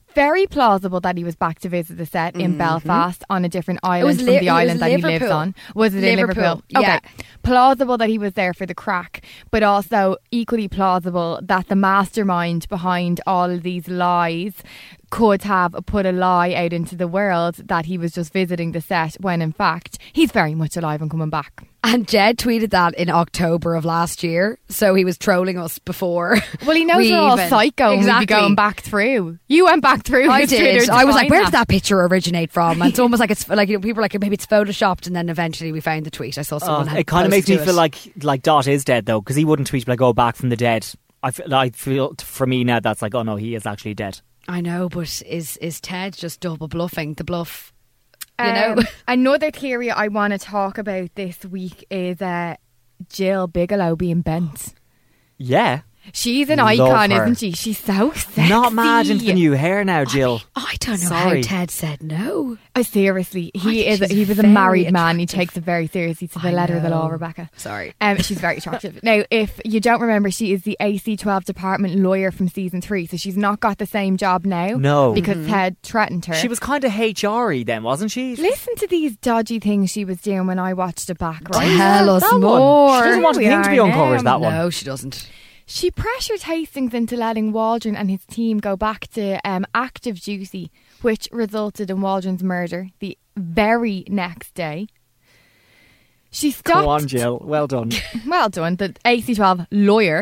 very plausible that he was back to visit the set in Belfast on a different island from the island that he lives on. Was it in Liverpool? Yeah. Okay. Plausible that he was there for the crack, but also equally plausible that the mastermind behind all of these lies could have put a lie out into the world that he was just visiting the set when in fact he's very much alive and coming back. And Jed tweeted that in October of last year, so he was trolling us before. Well, he knows we're all psycho and we'd be going back through. You went back through. I his did. Twitter to I was like, find where did that picture originate from? And it's almost like it's like, you know, people were like, maybe it's photoshopped, and then eventually we found the tweet. I saw someone had it kind of makes me posted feel like Dot is dead though, because he wouldn't tweet like, "Oh, back from the dead." I feel for me now that's like, oh no, he is actually dead. I know, but is Ted just double bluffing the bluff? You know, another theory I want to talk about this week is Jill Bigelow being bent. Yeah. She's an Love icon, her. isn't she? She's so sexy. Not mad into the new hair now, Jill. I don't know Sorry. how Ted said no. Seriously, he think was a she's married very man. He attractive. takes it very seriously to the letter of the law, Rebecca. Sorry. She's very attractive. Now, if you don't remember, she is the AC12 department lawyer from season 3, so she's not got the same job now. No. Because Ted threatened her. She was kind of HR-y then, wasn't she? Listen to these dodgy things she was doing when I watched it back, right? Tell us That more. one. She doesn't want a thing to be uncovered, that one. No, she doesn't. She pressured Hastings into letting Waldron and his team go back to active duty, which resulted in Waldron's murder the very next day. She stopped. Go on, Jill. Well done. Well done, the AC12 lawyer.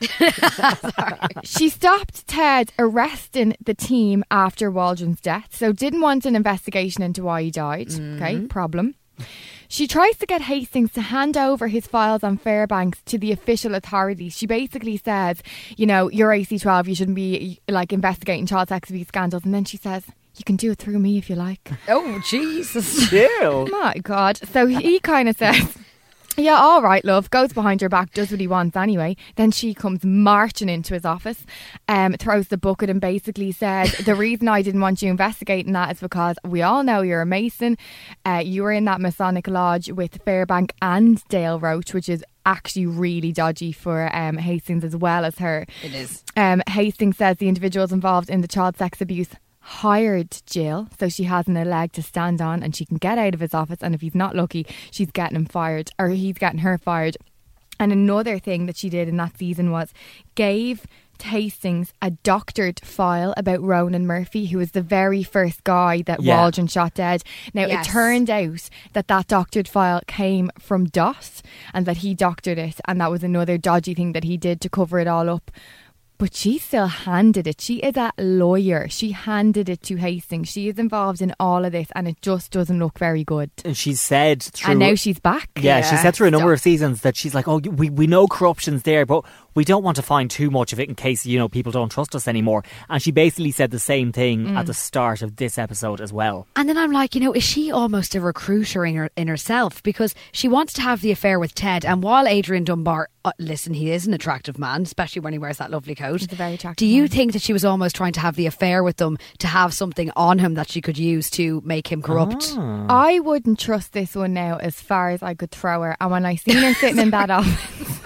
She stopped Ted arresting the team after Waldron's death, so didn't want an investigation into why he died. Okay, problem. She tries to get Hastings to hand over his files on Fairbanks to the official authorities. She basically says, you know, you're AC12, you shouldn't be like investigating child sex abuse scandals. And then she says, you can do it through me if you like. Oh, Jesus. Jill. My God. So he kind of says, yeah, all right, love. Goes behind her back, does what he wants anyway. Then she comes marching into his office, throws the bucket and basically says, the reason I didn't want you investigating that is because we all know you're a Mason. You were in that Masonic lodge with Fairbank and Dale Roach, which is actually really dodgy for Hastings as well as her. It is. Hastings says the individuals involved in the child sex abuse hired Jill, so she hasn't a leg to stand on and she can get out of his office, and if he's not lucky, she's getting him fired, or he's getting her fired. And another thing that she did in that season was gave Hastings a doctored file about Ronan Murphy, who was the very first guy that Waldron shot dead. Now, it turned out that doctored file came from Dot and that he doctored it, and that was another dodgy thing that he did to cover it all up. But she still handed it. She is a lawyer. She handed it to Hastings. She is involved in all of this, and it just doesn't look very good. And she said through... And now she's back. Yeah, she said through a number of seasons that she's like, oh, we know corruption's there, but we don't want to find too much of it in case, you know, people don't trust us anymore. And she basically said the same thing at the start of this episode as well. And then I'm like, you know, is she almost a recruiter in herself? Because she wants to have the affair with Ted, and while Adrian Dunbar, listen, he is an attractive man, especially when he wears that lovely coat. He's a very attractive Do you man. think that she was almost trying to have the affair with them to have something on him that she could use to make him corrupt? I wouldn't trust this one now as far as I could throw her. And when I seen her sitting in that office...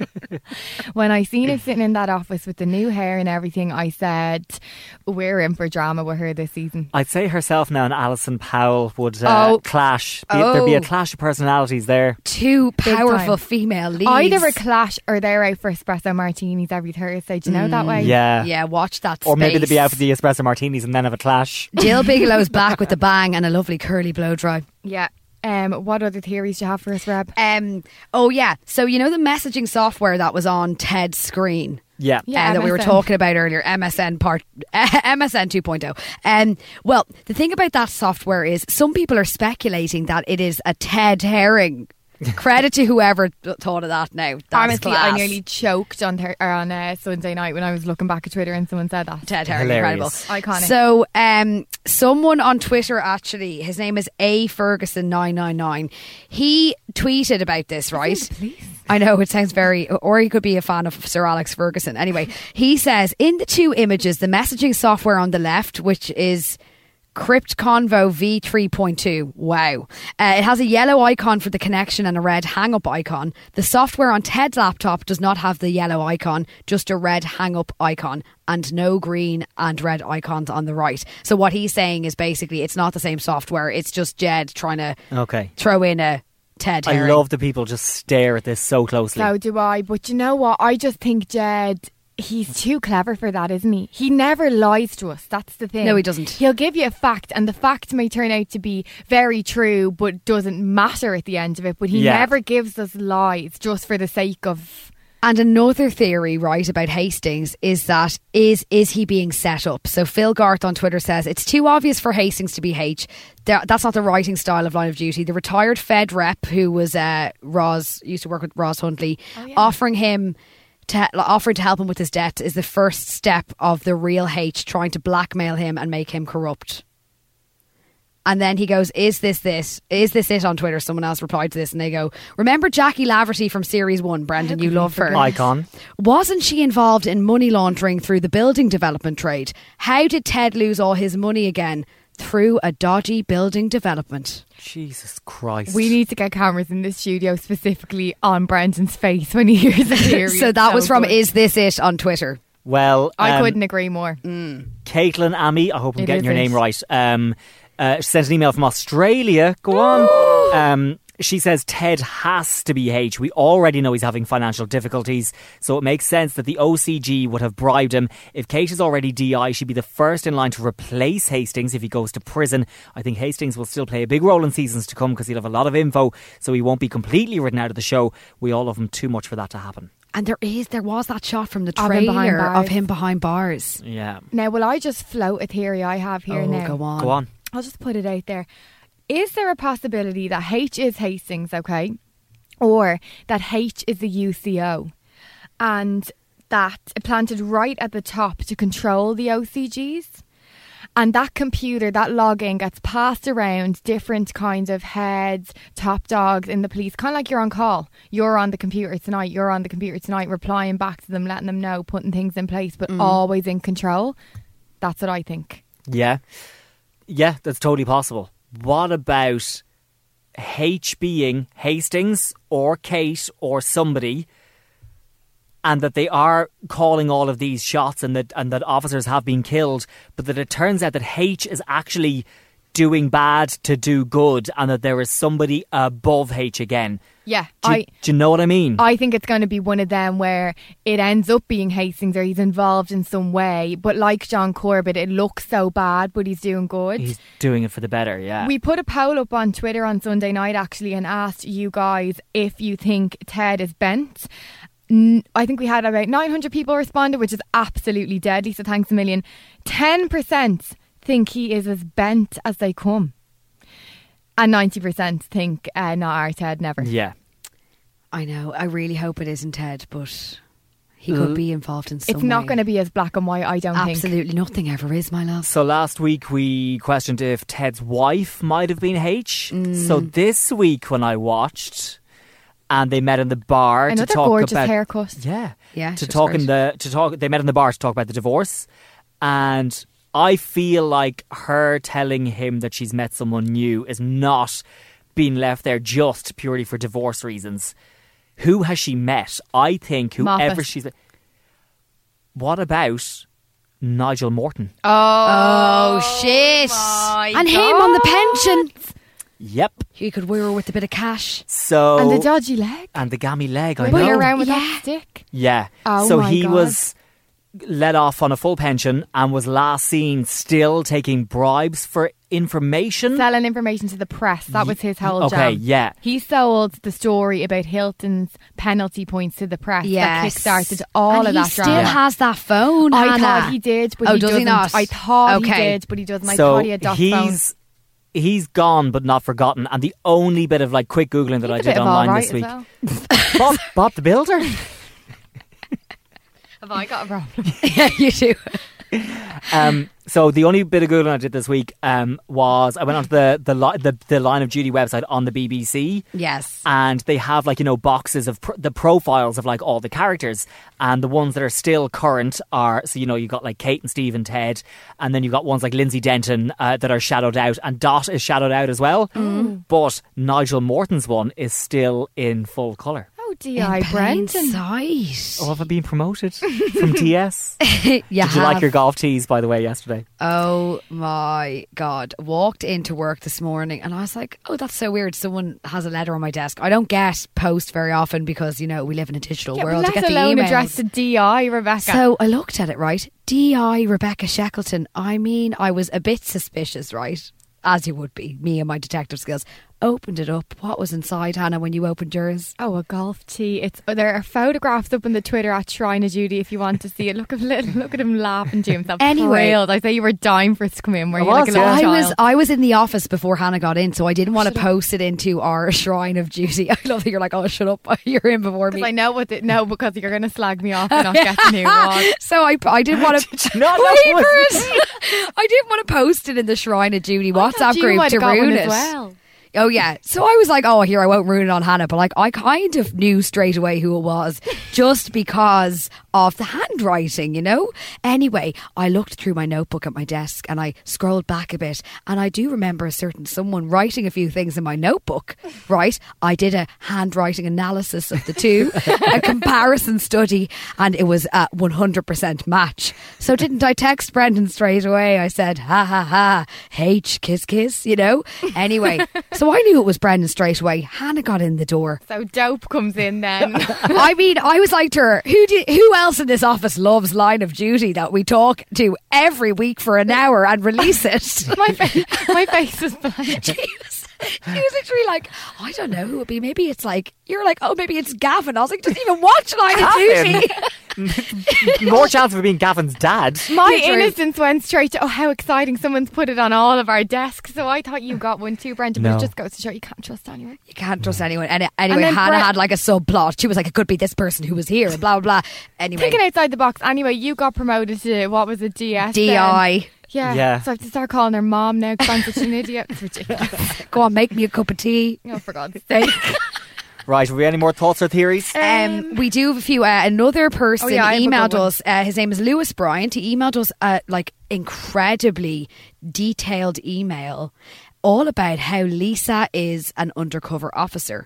When I seen her sitting in that office with the new hair and everything, I said, we're in for drama with her this season. I'd say herself now and Alison Powell would clash. There'd be a clash of personalities there. Two powerful female leads. Either a clash or they're out for espresso martinis every Thursday. Do you know that way? Yeah. Yeah, watch that Or maybe space. they'd be out for the espresso martinis and then have a clash. Jill Bigelow's back with the bang and a lovely curly blow dry. Yeah. What other theories do you have for us, Reb? Oh yeah, so you know the messaging software that was on Ted's screen? Yeah. That we were talking about earlier, MSN 2.0. Well, the thing about that software is some people are speculating that it is a Ted herring. Credit to whoever thought of that now. That's Honestly, class. I nearly choked on Sunday night when I was looking back at Twitter and someone said that. Ted Herring, Hilarious. incredible. Iconic. So, someone on Twitter, actually, his name is A Ferguson 999. He tweeted about this, right? Please. I know, it sounds very... Or he could be a fan of Sir Alex Ferguson. Anyway, he says, in the two images, the messaging software on the left, which is Crypt Convo V3.2. Wow. It has a yellow icon for the connection and a red hang-up icon. The software on Ted's laptop does not have the yellow icon, just a red hang-up icon and no green and red icons on the right. So what he's saying is basically it's not the same software. It's just Jed trying to throw in a Ted herring. I love that people just stare at this so closely. So do I. But you know what? I just think Jed... He's too clever for that, isn't he? He never lies to us. That's the thing. No, he doesn't. He'll give you a fact, and the fact may turn out to be very true, but doesn't matter at the end of it. But he never gives us lies just for the sake of... And another theory, right, about Hastings is that is he being set up? So Phil Garth on Twitter says, it's too obvious for Hastings to be H. That's not the writing style of Line of Duty. The retired Fed rep who was used to work with Ross Huntley, offering to help him with his debt is the first step of the real H trying to blackmail him and make him corrupt. And then he goes, is this it on Twitter? Someone else replied to this and they go, remember Jackie Laverty from Series 1, Brendan, you love her. Icon. Wasn't she involved in money laundering through the building development trade? How did Ted lose all his money again? Through a dodgy building development. Jesus Christ. We need to get cameras in this studio specifically on Brendan's face when he hears the theory. So that was from Is This It on Twitter. Well, I couldn't agree more. Caitlin Ami, I hope I'm getting your name right, sent an email from Australia. Go on. She says Ted has to be H. We already know he's having financial difficulties, so it makes sense that the OCG would have bribed him. If Kate is already DI, she'd be the first in line to replace Hastings if he goes to prison. I think Hastings will still play a big role in seasons to come because he'll have a lot of info, so he won't be completely written out of the show. We all love him too much for that to happen. And there was that shot from the trailer of him behind bars. Yeah. Now, will I just float a theory I have here now? Go on. Go on. I'll just put it out there. Is there a possibility that H is Hastings, okay? Or that H is the UCO and that it planted right at the top to control the OCGs? And that computer, that login gets passed around different kinds of heads, top dogs in the police. Kind of like you're on call. You're on the computer tonight, you're on the computer tonight, replying back to them, letting them know, putting things in place, but always in control. That's what I think. Yeah. Yeah, that's totally possible. What about H being Hastings or Kate or somebody, and that they are calling all of these shots and that officers have been killed, but that it turns out that H is actually doing bad to do good and that there is somebody above H again? Yeah. Do you know what I mean? I think it's going to be one of them where it ends up being Hastings or he's involved in some way. But like John Corbett, it looks so bad, but he's doing good. He's doing it for the better, yeah. We put a poll up on Twitter on Sunday night, actually, and asked you guys if you think Ted is bent. I think we had about 900 people responded, which is absolutely deadly, so thanks a million. 10% think he is as bent as they come. And 90% think, not our Ted, never. Yeah. I know. I really hope it isn't Ted, but he could be involved in some It's not way. going to be as black and white, I don't think. Absolutely nothing ever is, my love. So last week we questioned if Ted's wife might have been H. So this week when I watched, and they met in the bar Another to talk gorgeous about haircut. Yeah, they met in the bar to talk about the divorce, and I feel like her telling him that she's met someone new is not being left there just purely for divorce reasons. Who has she met? I think whoever Moffat. she's met. What about Nigel Morton? Oh shit. And him on the pension. Yep. He could woo her with a bit of cash. So And the dodgy leg. And the gammy leg, I Running know. around with that stick. Yeah. Oh so my he God. was let off on a full pension and was last seen still taking bribes for information. Selling information to the press. That was his whole job. Okay, yeah. He sold the story about Hilton's penalty points to the press. Yes. That kickstarted all and of that he still drama. has that phone, I Hannah. thought he did, but he does doesn't. he not? I thought he Okay. did, but he doesn't. I So thought he had that phone. he's gone but not forgotten. And the only bit of quick Googling that I He's a did bit of online all this right week. as well. Bob the Builder. Have I got a problem? Yeah, you do. So the only bit of Googling I did this week was I went onto the Line of Duty website on the BBC. Yes. And they have boxes of the profiles of all the characters, and the ones that are still current are, so you've got Kate and Steve and Ted, and then you've got ones like Lindsay Denton that are shadowed out, and Dot is shadowed out as well. But Nigel Morton's one is still in full colour. Oh, D.I. Brenton. Sight. Oh, have I been promoted from TS? Did you like your golf tees, by the way, yesterday? Oh my God. Walked into work this morning and I was like, oh, that's so weird. Someone has a letter on my desk. I don't get post very often because, we live in a digital world. But let alone addressed to D.I. Rebecca. So I looked at it, right? D.I. Rebecca Shackleton. I mean, I was a bit suspicious, right? As you would be, me and my detective skills. Opened it up. What was inside, Hannah, when you opened yours? Oh, a golf tee. There are photographs up on the Twitter at Shrine of Judy if you want to see it. Look at him laughing to himself. Anyway, thrilled. I say you were dying for it to come in. Were you like a little child? I was in the office before Hannah got in, so I didn't want to post it into our Shrine of Duty. I love that you're like, oh, shut up, you're in before me. I know because you're going to slag me off and not get to who it was. So I didn't want to. Did you not know I didn't want to post it in the Shrine of Duty WhatsApp group to ruin it. Well. Oh yeah, so I was like, oh, here, I won't ruin it on Hannah, but I kind of knew straight away who it was just because of the handwriting, Anyway, I looked through my notebook at my desk and I scrolled back a bit, and I do remember a certain someone writing a few things in my notebook, right? I did a handwriting analysis of the two, a comparison study, and it was a 100% match. So didn't I text Brendan straight away? I said, ha ha ha, H, kiss kiss, Anyway, so I knew it was Brendan straight away. Hannah got in the door. So dope comes in then. I mean, I was like to her, who else in this office loves Line of Duty that we talk to every week for an hour and release it? My face was blank. She was literally like, I don't know who it would be. Maybe it's you're like, oh, maybe it's Gavin. I was like, doesn't even watch Line of Duty. More chance of it being Gavin's dad. My innocence went straight to, oh, how exciting, someone's put it on all of our desks. So I thought you got one too, Brenda. No. But it just goes to show you can't trust anyone. You can't trust anyone. And anyway, Hannah had a subplot. She was like, it could be this person who was here, blah, blah, blah. Anyway. Thinking outside the box. Anyway, you got promoted to, what was it, DS? DI. Yeah. So I have to start calling her mom now because I'm such an idiot. It's ridiculous. Go on, make me a cup of tea. Oh, for God's sake. Right, have we any more thoughts or theories? We do have a few. Another person emailed us. His name is Lewis Bryant. He emailed us incredibly detailed email all about how Lisa is an undercover officer.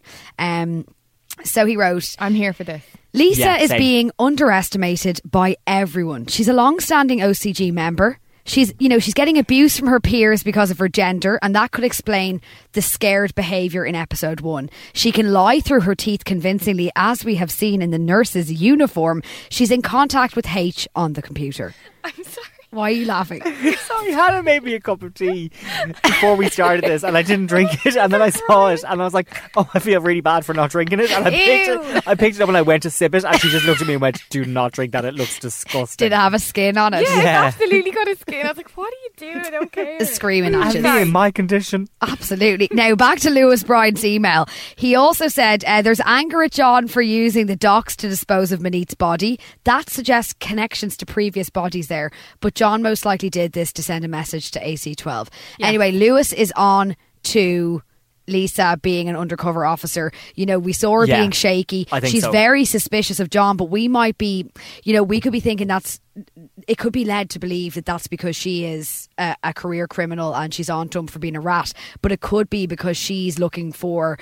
So he wrote, I'm here for this. Lisa is being underestimated by everyone. She's a long-standing OCG member. She's getting abuse from her peers because of her gender, and that could explain the scared behaviour in episode 1. She can lie through her teeth convincingly, as we have seen in the nurse's uniform. She's in contact with H on the computer. I'm sorry. Why are you laughing? Sorry, Hannah made me a cup of tea before we started this, and I didn't drink it, and then I saw it and I was like, oh, I feel really bad for not drinking it, and I picked it up and I went to sip it, and she just looked at me and went, do not drink that, it looks disgusting. Did it have a skin on it? Yeah, it absolutely got a skin. I was like, what are you doing? I don't care. Screaming at you. In my condition. Absolutely. Now back to Lewis Bryant's email. He also said there's anger at John for using the docks to dispose of Manit's body. That suggests connections to previous bodies there, but John most likely did this to send a message to AC12. Yeah. Anyway, Lewis is on to Lisa being an undercover officer. We saw her being shaky. She's very suspicious of John, but we might be, we could be thinking it could be led to believe that that's because she is a career criminal and she's on to him for being a rat, but it could be because she's looking for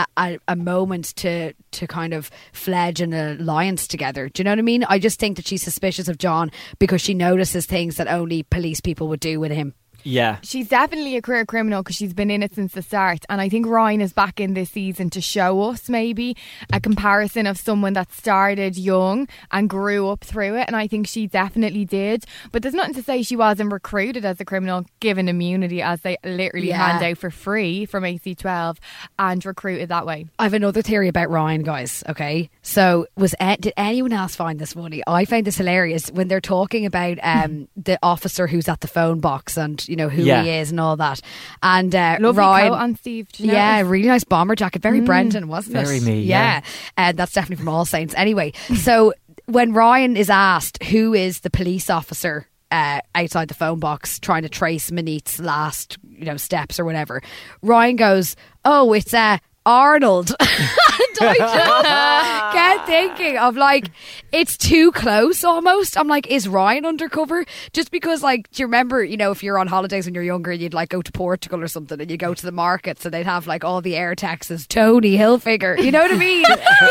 a moment to kind of fledge an alliance together. Do you know what I mean? I just think that she's suspicious of John because she notices things that only police people would do with him. Yeah. She's definitely a career criminal because she's been in it since the start. And I think Ryan is back in this season to show us maybe a comparison of someone that started young and grew up through it. And I think she definitely did. But there's nothing to say she wasn't recruited as a criminal, given immunity as they literally hand out for free from AC12 and recruited that way. I have another theory about Ryan, guys. Okay. So did anyone else find this funny? I found this hilarious when they're talking about the officer who's at the phone box and who he is and all that. And lovely Ryan, coat on Steve. Yeah, really nice bomber jacket. Very Brendan, wasn't it? Very me. Yeah. That's definitely from All Saints. Anyway, so when Ryan is asked who is the police officer outside the phone box trying to trace Manit's last, steps or whatever. Ryan goes, "Oh, it's Arnold." And I just kept thinking of it's too close almost. I'm like, is Ryan undercover? Just because do you remember, if you're on holidays when you're younger, you'd go to Portugal or something and you go to the market, so they'd have all the air taxes, Tony Hilfiger, you know what I mean?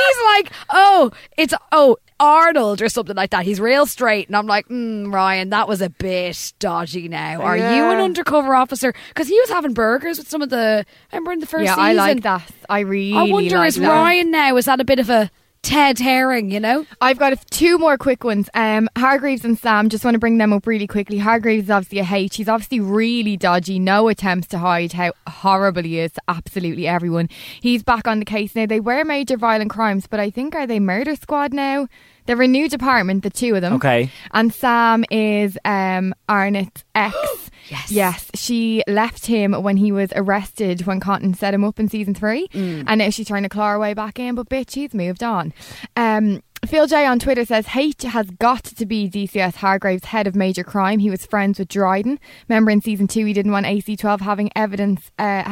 He's Arnold or something like that. He's real straight. And I'm like, Ryan, that was a bit dodgy now. Are you an undercover officer? Because he was having burgers with some of remember in the first season? Yeah, I like that. I wonder, is Ryan now, is that a bit of a Ted Herring, I've got two more quick ones. Hargreaves and Sam, just want to bring them up really quickly. Hargreaves is obviously a H. He's obviously really dodgy. No attempts to hide how horrible he is to absolutely everyone. He's back on the case now. They were major violent crimes, but I think, are they murder squad now? They're a new department, the two of them. Okay. And Sam is Arnott's ex. Yes. She left him when he was arrested when Cotton set him up in season 3. And now she's trying to claw her way back in, but bitch, he's moved on. Phil J on Twitter says H has got to be DCS Hargreaves' head of major crime. He was friends with Dryden. Remember in season 2 he didn't want AC12 having evidence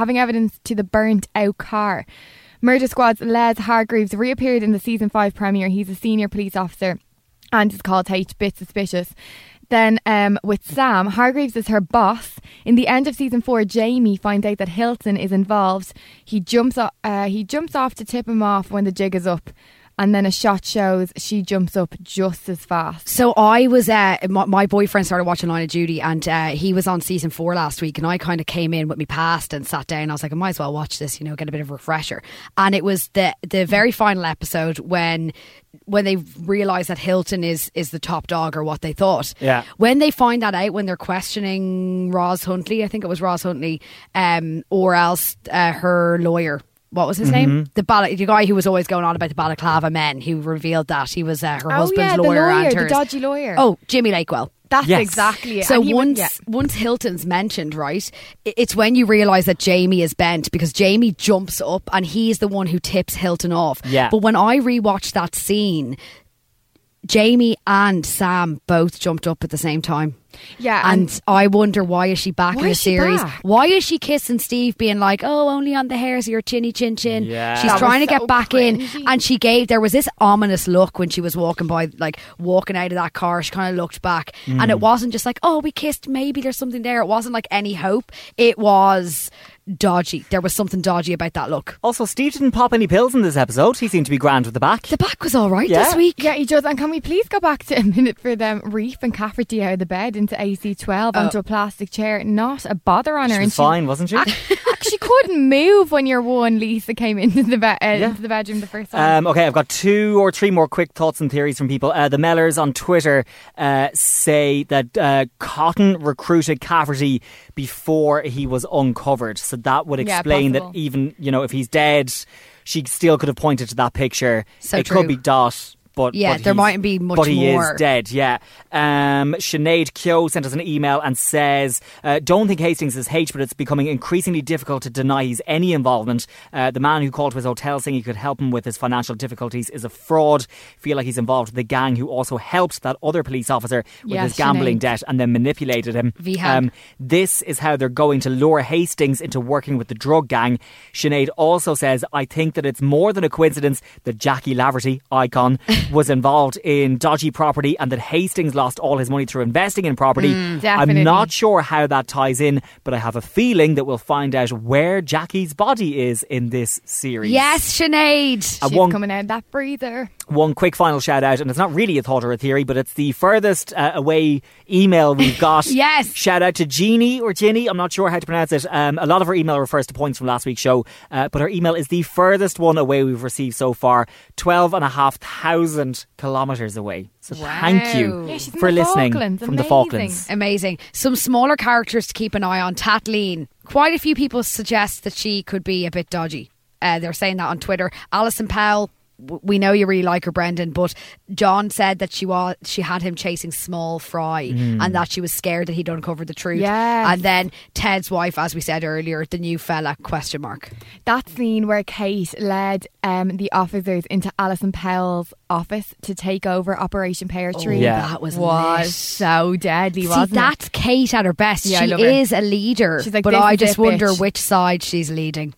to the burnt out car. Murder Squad's Les Hargreaves reappeared in the season 5 premiere. He's a senior police officer and is called H. Bit suspicious. Then with Sam, Hargreaves is her boss. In the end of season 4, Jamie finds out that Hilton is involved. He jumps off to tip him off when the jig is up. And then a shot shows she jumps up just as fast. So I was, my boyfriend started watching Line of Duty, and he was on season 4 last week, and I kind of came in with me past and sat down. I was like, I might as well watch this, get a bit of a refresher. And it was the very final episode when they realise that Hilton is the top dog, or what they thought. Yeah. When they find that out, when they're questioning Roz Huntley, I think it was Roz Huntley, or else her lawyer. What was his name? The guy who was always going on about the balaclava men, who revealed that he was her husband's lawyer, and hers. The dodgy lawyer. Oh, Jimmy Lakewell. That's exactly it. So once Hilton's mentioned, right, it's when you realise that Jamie is bent, because Jamie jumps up and he's the one who tips Hilton off. Yeah. But when I rewatched that scene, Jamie and Sam both jumped up at the same time. Yeah, and I wonder, why is she back in the series? Back? Why is she kissing Steve, being like, "Oh, only on the hairs of your chinny chin chin"? Yeah. She's trying to get back in, and there was this ominous look when she was walking by, walking out of that car. She kind of looked back, and it wasn't just like, "Oh, we kissed, maybe there's something there." It wasn't like any hope. It was dodgy. There was something dodgy about that look. Also, Steve didn't pop any pills in this episode. He seemed to be grand with the back. The back was all right this week. Yeah, he does. And can we please go back to a minute for them, Reef and Cafferty out of the bed into AC12 onto a plastic chair? Not a bother on her. She was fine, wasn't she? She couldn't move when your one Lisa came into the bedroom the first time. Okay, I've got 2 or 3 more quick thoughts and theories from people. The Mellors on Twitter say that Cotton recruited Cafferty before he was uncovered. So that would explain that even, if he's dead, she still could have pointed to that picture. So it true. could be Dot. But there mightn't be much more. But he is dead, yeah. Sinead Kyo sent us an email and says, don't think Hastings is H, but it's becoming increasingly difficult to deny he's any involvement. The man who called to his hotel saying he could help him with his financial difficulties is a fraud. Feel like he's involved with the gang who also helped that other police officer with his gambling debt and then manipulated him. This is how they're going to lure Hastings into working with the drug gang. Sinead also says, I think that it's more than a coincidence that Jackie Laverty, icon, was involved in dodgy property, and that Hastings lost all his money through investing in property. I'm not sure how that ties in, but I have a feeling that we'll find out where Jackie's body is in this series. Yes, Sinead. She's coming out of that breather. One quick final shout out, and it's not really a thought or a theory, but it's the furthest away email we've got. Yes. Shout out to Jeannie or Ginny, I'm not sure how to pronounce it. A lot of her email refers to points from last week's show, but her email is the furthest one away we've received so far, 12,500 kilometres away. So thank you for listening from the Falklands. Amazing. Some smaller characters to keep an eye on. Tatleen. Quite a few people suggest that she could be a bit dodgy. They're saying that on Twitter. Alison Powell, we know you really like her, Brendan, but John said that she had him chasing small fry and that she was scared that he'd uncover the truth. Yes. And then Ted's wife, as we said earlier, the new fella, ? That scene where Kate led the officers into Alison Powell's office to take over Operation Pear Tree. That was lit. So deadly, wasn't it? That's Kate at her best. Yeah, I she love her. is a leader, She's like, but "This I is just it, wonder bitch." which side she's leading.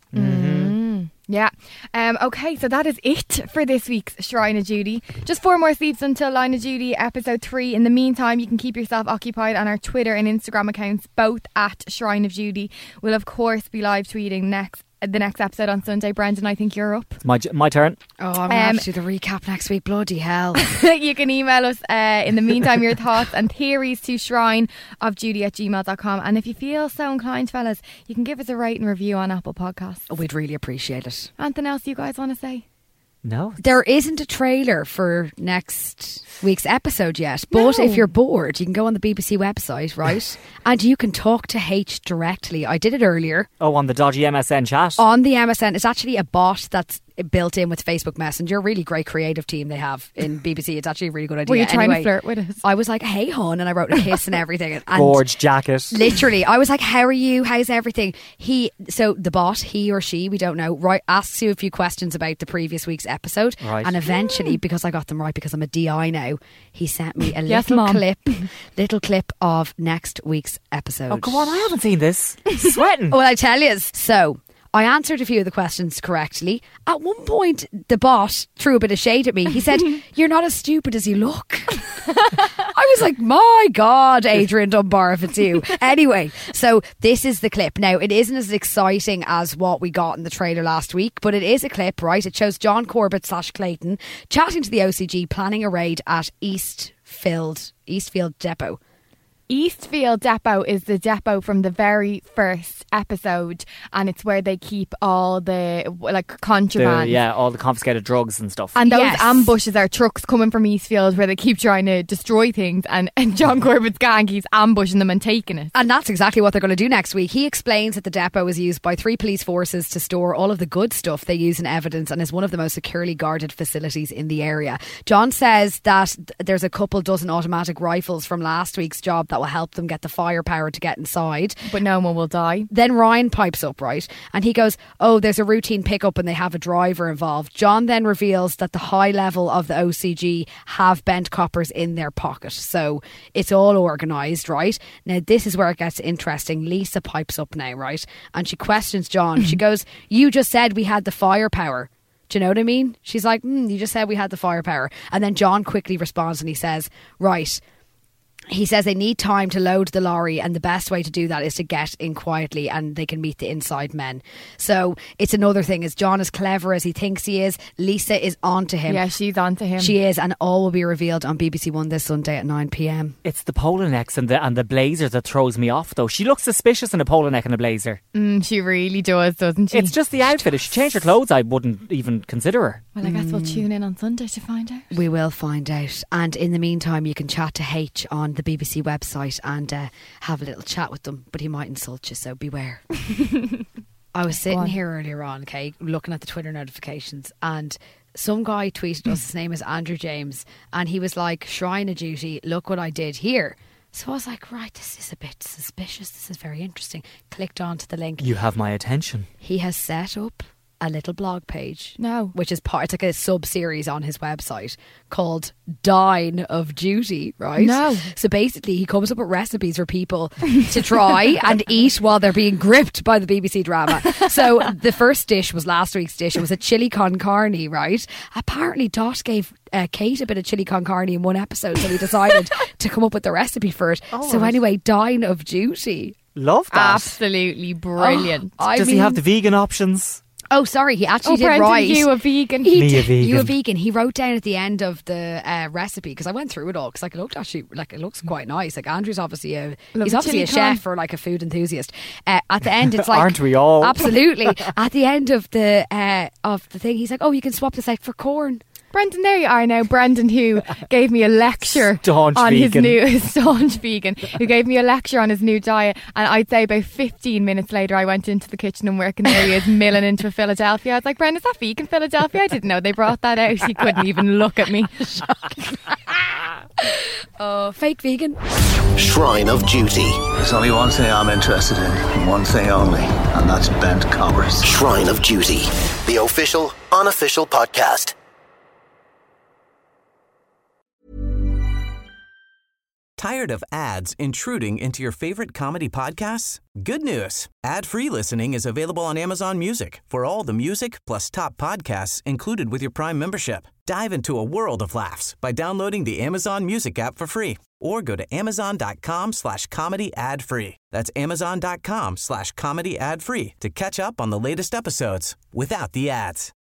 Yeah. Okay, so that is it for this week's Shrine of Judy. Just 4 more sleeps until Line of Judy episode 3. In the meantime, you can keep yourself occupied on our Twitter and Instagram accounts, both at Shrine of Judy. We'll of course be live tweeting the next episode on Sunday. Brendan, I think you're up. It's my turn. Oh, I'm going to have to do the recap next week. Bloody hell. You can email us in the meantime your thoughts and theories to shrineofjudy@gmail.com. And if you feel so inclined, fellas, you can give us a rate and review on Apple Podcasts. We'd really appreciate it. Anything else you guys want to say? No. There isn't a trailer for next week's episode yet, but if you're bored, you can go on the BBC website, right? And you can talk to H directly. I did it earlier. Oh, on the dodgy MSN chat? On the MSN. It's actually a bot that's built in with Facebook Messenger. Really great creative team they have in BBC. It's actually a really good idea. Were you trying anyway, to flirt with us? I was like, hey hon, and I wrote a kiss and everything. And Gorge jacket. Literally, I was like, how are you? How's everything? So the bot, he or she, we don't know, right, asks you a few questions about the previous week's episode. Right. And eventually, because I got them right, because I'm a DI now, he sent me a Yes, little Mom. clip of next week's episode. Oh, come on, I haven't seen this. Sweating. Well, I tell you, so I answered a few of the questions correctly. At one point, the bot threw a bit of shade at me. He said, "You're not as stupid as you look." I was like, my God, Adrian Dunbar, if it's you. Anyway, so this is the clip. Now, it isn't as exciting as what we got in the trailer last week, but it is a clip, right? It shows John Corbett / Clayton chatting to the OCG, planning a raid at Eastfield Depot. Eastfield Depot is the depot from the very first episode, and it's where they keep all the contraband. All the confiscated drugs and stuff. And those Yes. ambushes are trucks coming from Eastfield where they keep trying to destroy things, and John Corbett's gang keeps ambushing them and taking it. And that's exactly what they're going to do next week. He explains that the depot is used by 3 police forces to store all of the good stuff they use in evidence and is one of the most securely guarded facilities in the area. John says that there's a couple dozen automatic rifles from last week's job that will help them get the firepower to get inside. But no one will die. Then Ryan pipes up, right? And he goes, oh, there's a routine pickup and they have a driver involved. John then reveals that the high level of the OCG have bent coppers in their pocket. So it's all organised, right? Now, this is where it gets interesting. Lisa pipes up now, right? And she questions John. She goes, you just said we had the firepower. Do you know what I mean? She's like, you just said we had the firepower. And then John quickly responds and he says, right. He says they need time to load the lorry, and the best way to do that is to get in quietly and they can meet the inside men. So it's another thing. Is John as clever as he thinks he is? Lisa is onto him. Yeah, she's onto him. She is, and all will be revealed on BBC One this Sunday at 9 p.m. It's the polo necks and the blazer that throws me off, though. She looks suspicious in a polo neck and a blazer. She really does, doesn't she? It's just the outfit. If she changed her clothes, I wouldn't even consider her. Well, I guess we'll tune in on Sunday to find out. We will find out. And in the meantime, you can chat to H on the BBC website and have a little chat with them, but he might insult you, so beware. I was sitting here earlier on, okay, looking at the Twitter notifications, and some guy tweeted us, his name is Andrew James, and he was like, Shrine of Duty, look what I did here. So I was like, right, this is a bit suspicious, this is very interesting. Clicked onto the link. You have my attention. He has set up a little blog page. No. Which is it's like a sub-series on his website called Dine of Duty, right? No. So basically he comes up with recipes for people to try and eat while they're being gripped by the BBC drama. So the first dish was last week's dish. It was a chili con carne, right? Apparently Dot gave Kate a bit of chili con carne in one episode, so he decided to come up with the recipe for it. So anyway, Dine of Duty. Love that. Absolutely brilliant. Does he have the vegan options? Oh, sorry, he actually did Brendan, right. you a vegan? Me a vegan. You a vegan. He wrote down at the end of the recipe, because I went through it all, because it looked actually it looks quite nice. Like Andrew's obviously he's obviously a chef or like a food enthusiast. At the end, it's like, aren't we all? Absolutely. At the end of the thing, he's like, oh, you can swap this out for corn. Brendan, there you are now. Brendan, who gave me a lecture Staunch on vegan. his new staunch vegan, who gave me a lecture on his new diet, and I'd say about 15 minutes later I went into the kitchen and working there he is milling into a Philadelphia. I was like, Brendan, is that vegan Philadelphia? I didn't know they brought that out. He couldn't even look at me. Oh, fake vegan. Shrine of Duty. There's only one thing I'm interested in, and one thing only, and that's bent covers. Shrine of Duty, the official, unofficial podcast. Tired of ads intruding into your favorite comedy podcasts? Good news. Ad-free listening is available on Amazon Music for all the music plus top podcasts included with your Prime membership. Dive into a world of laughs by downloading the Amazon Music app for free or go to amazon.com/comedy ad-free. That's amazon.com/comedy ad-free to catch up on the latest episodes without the ads.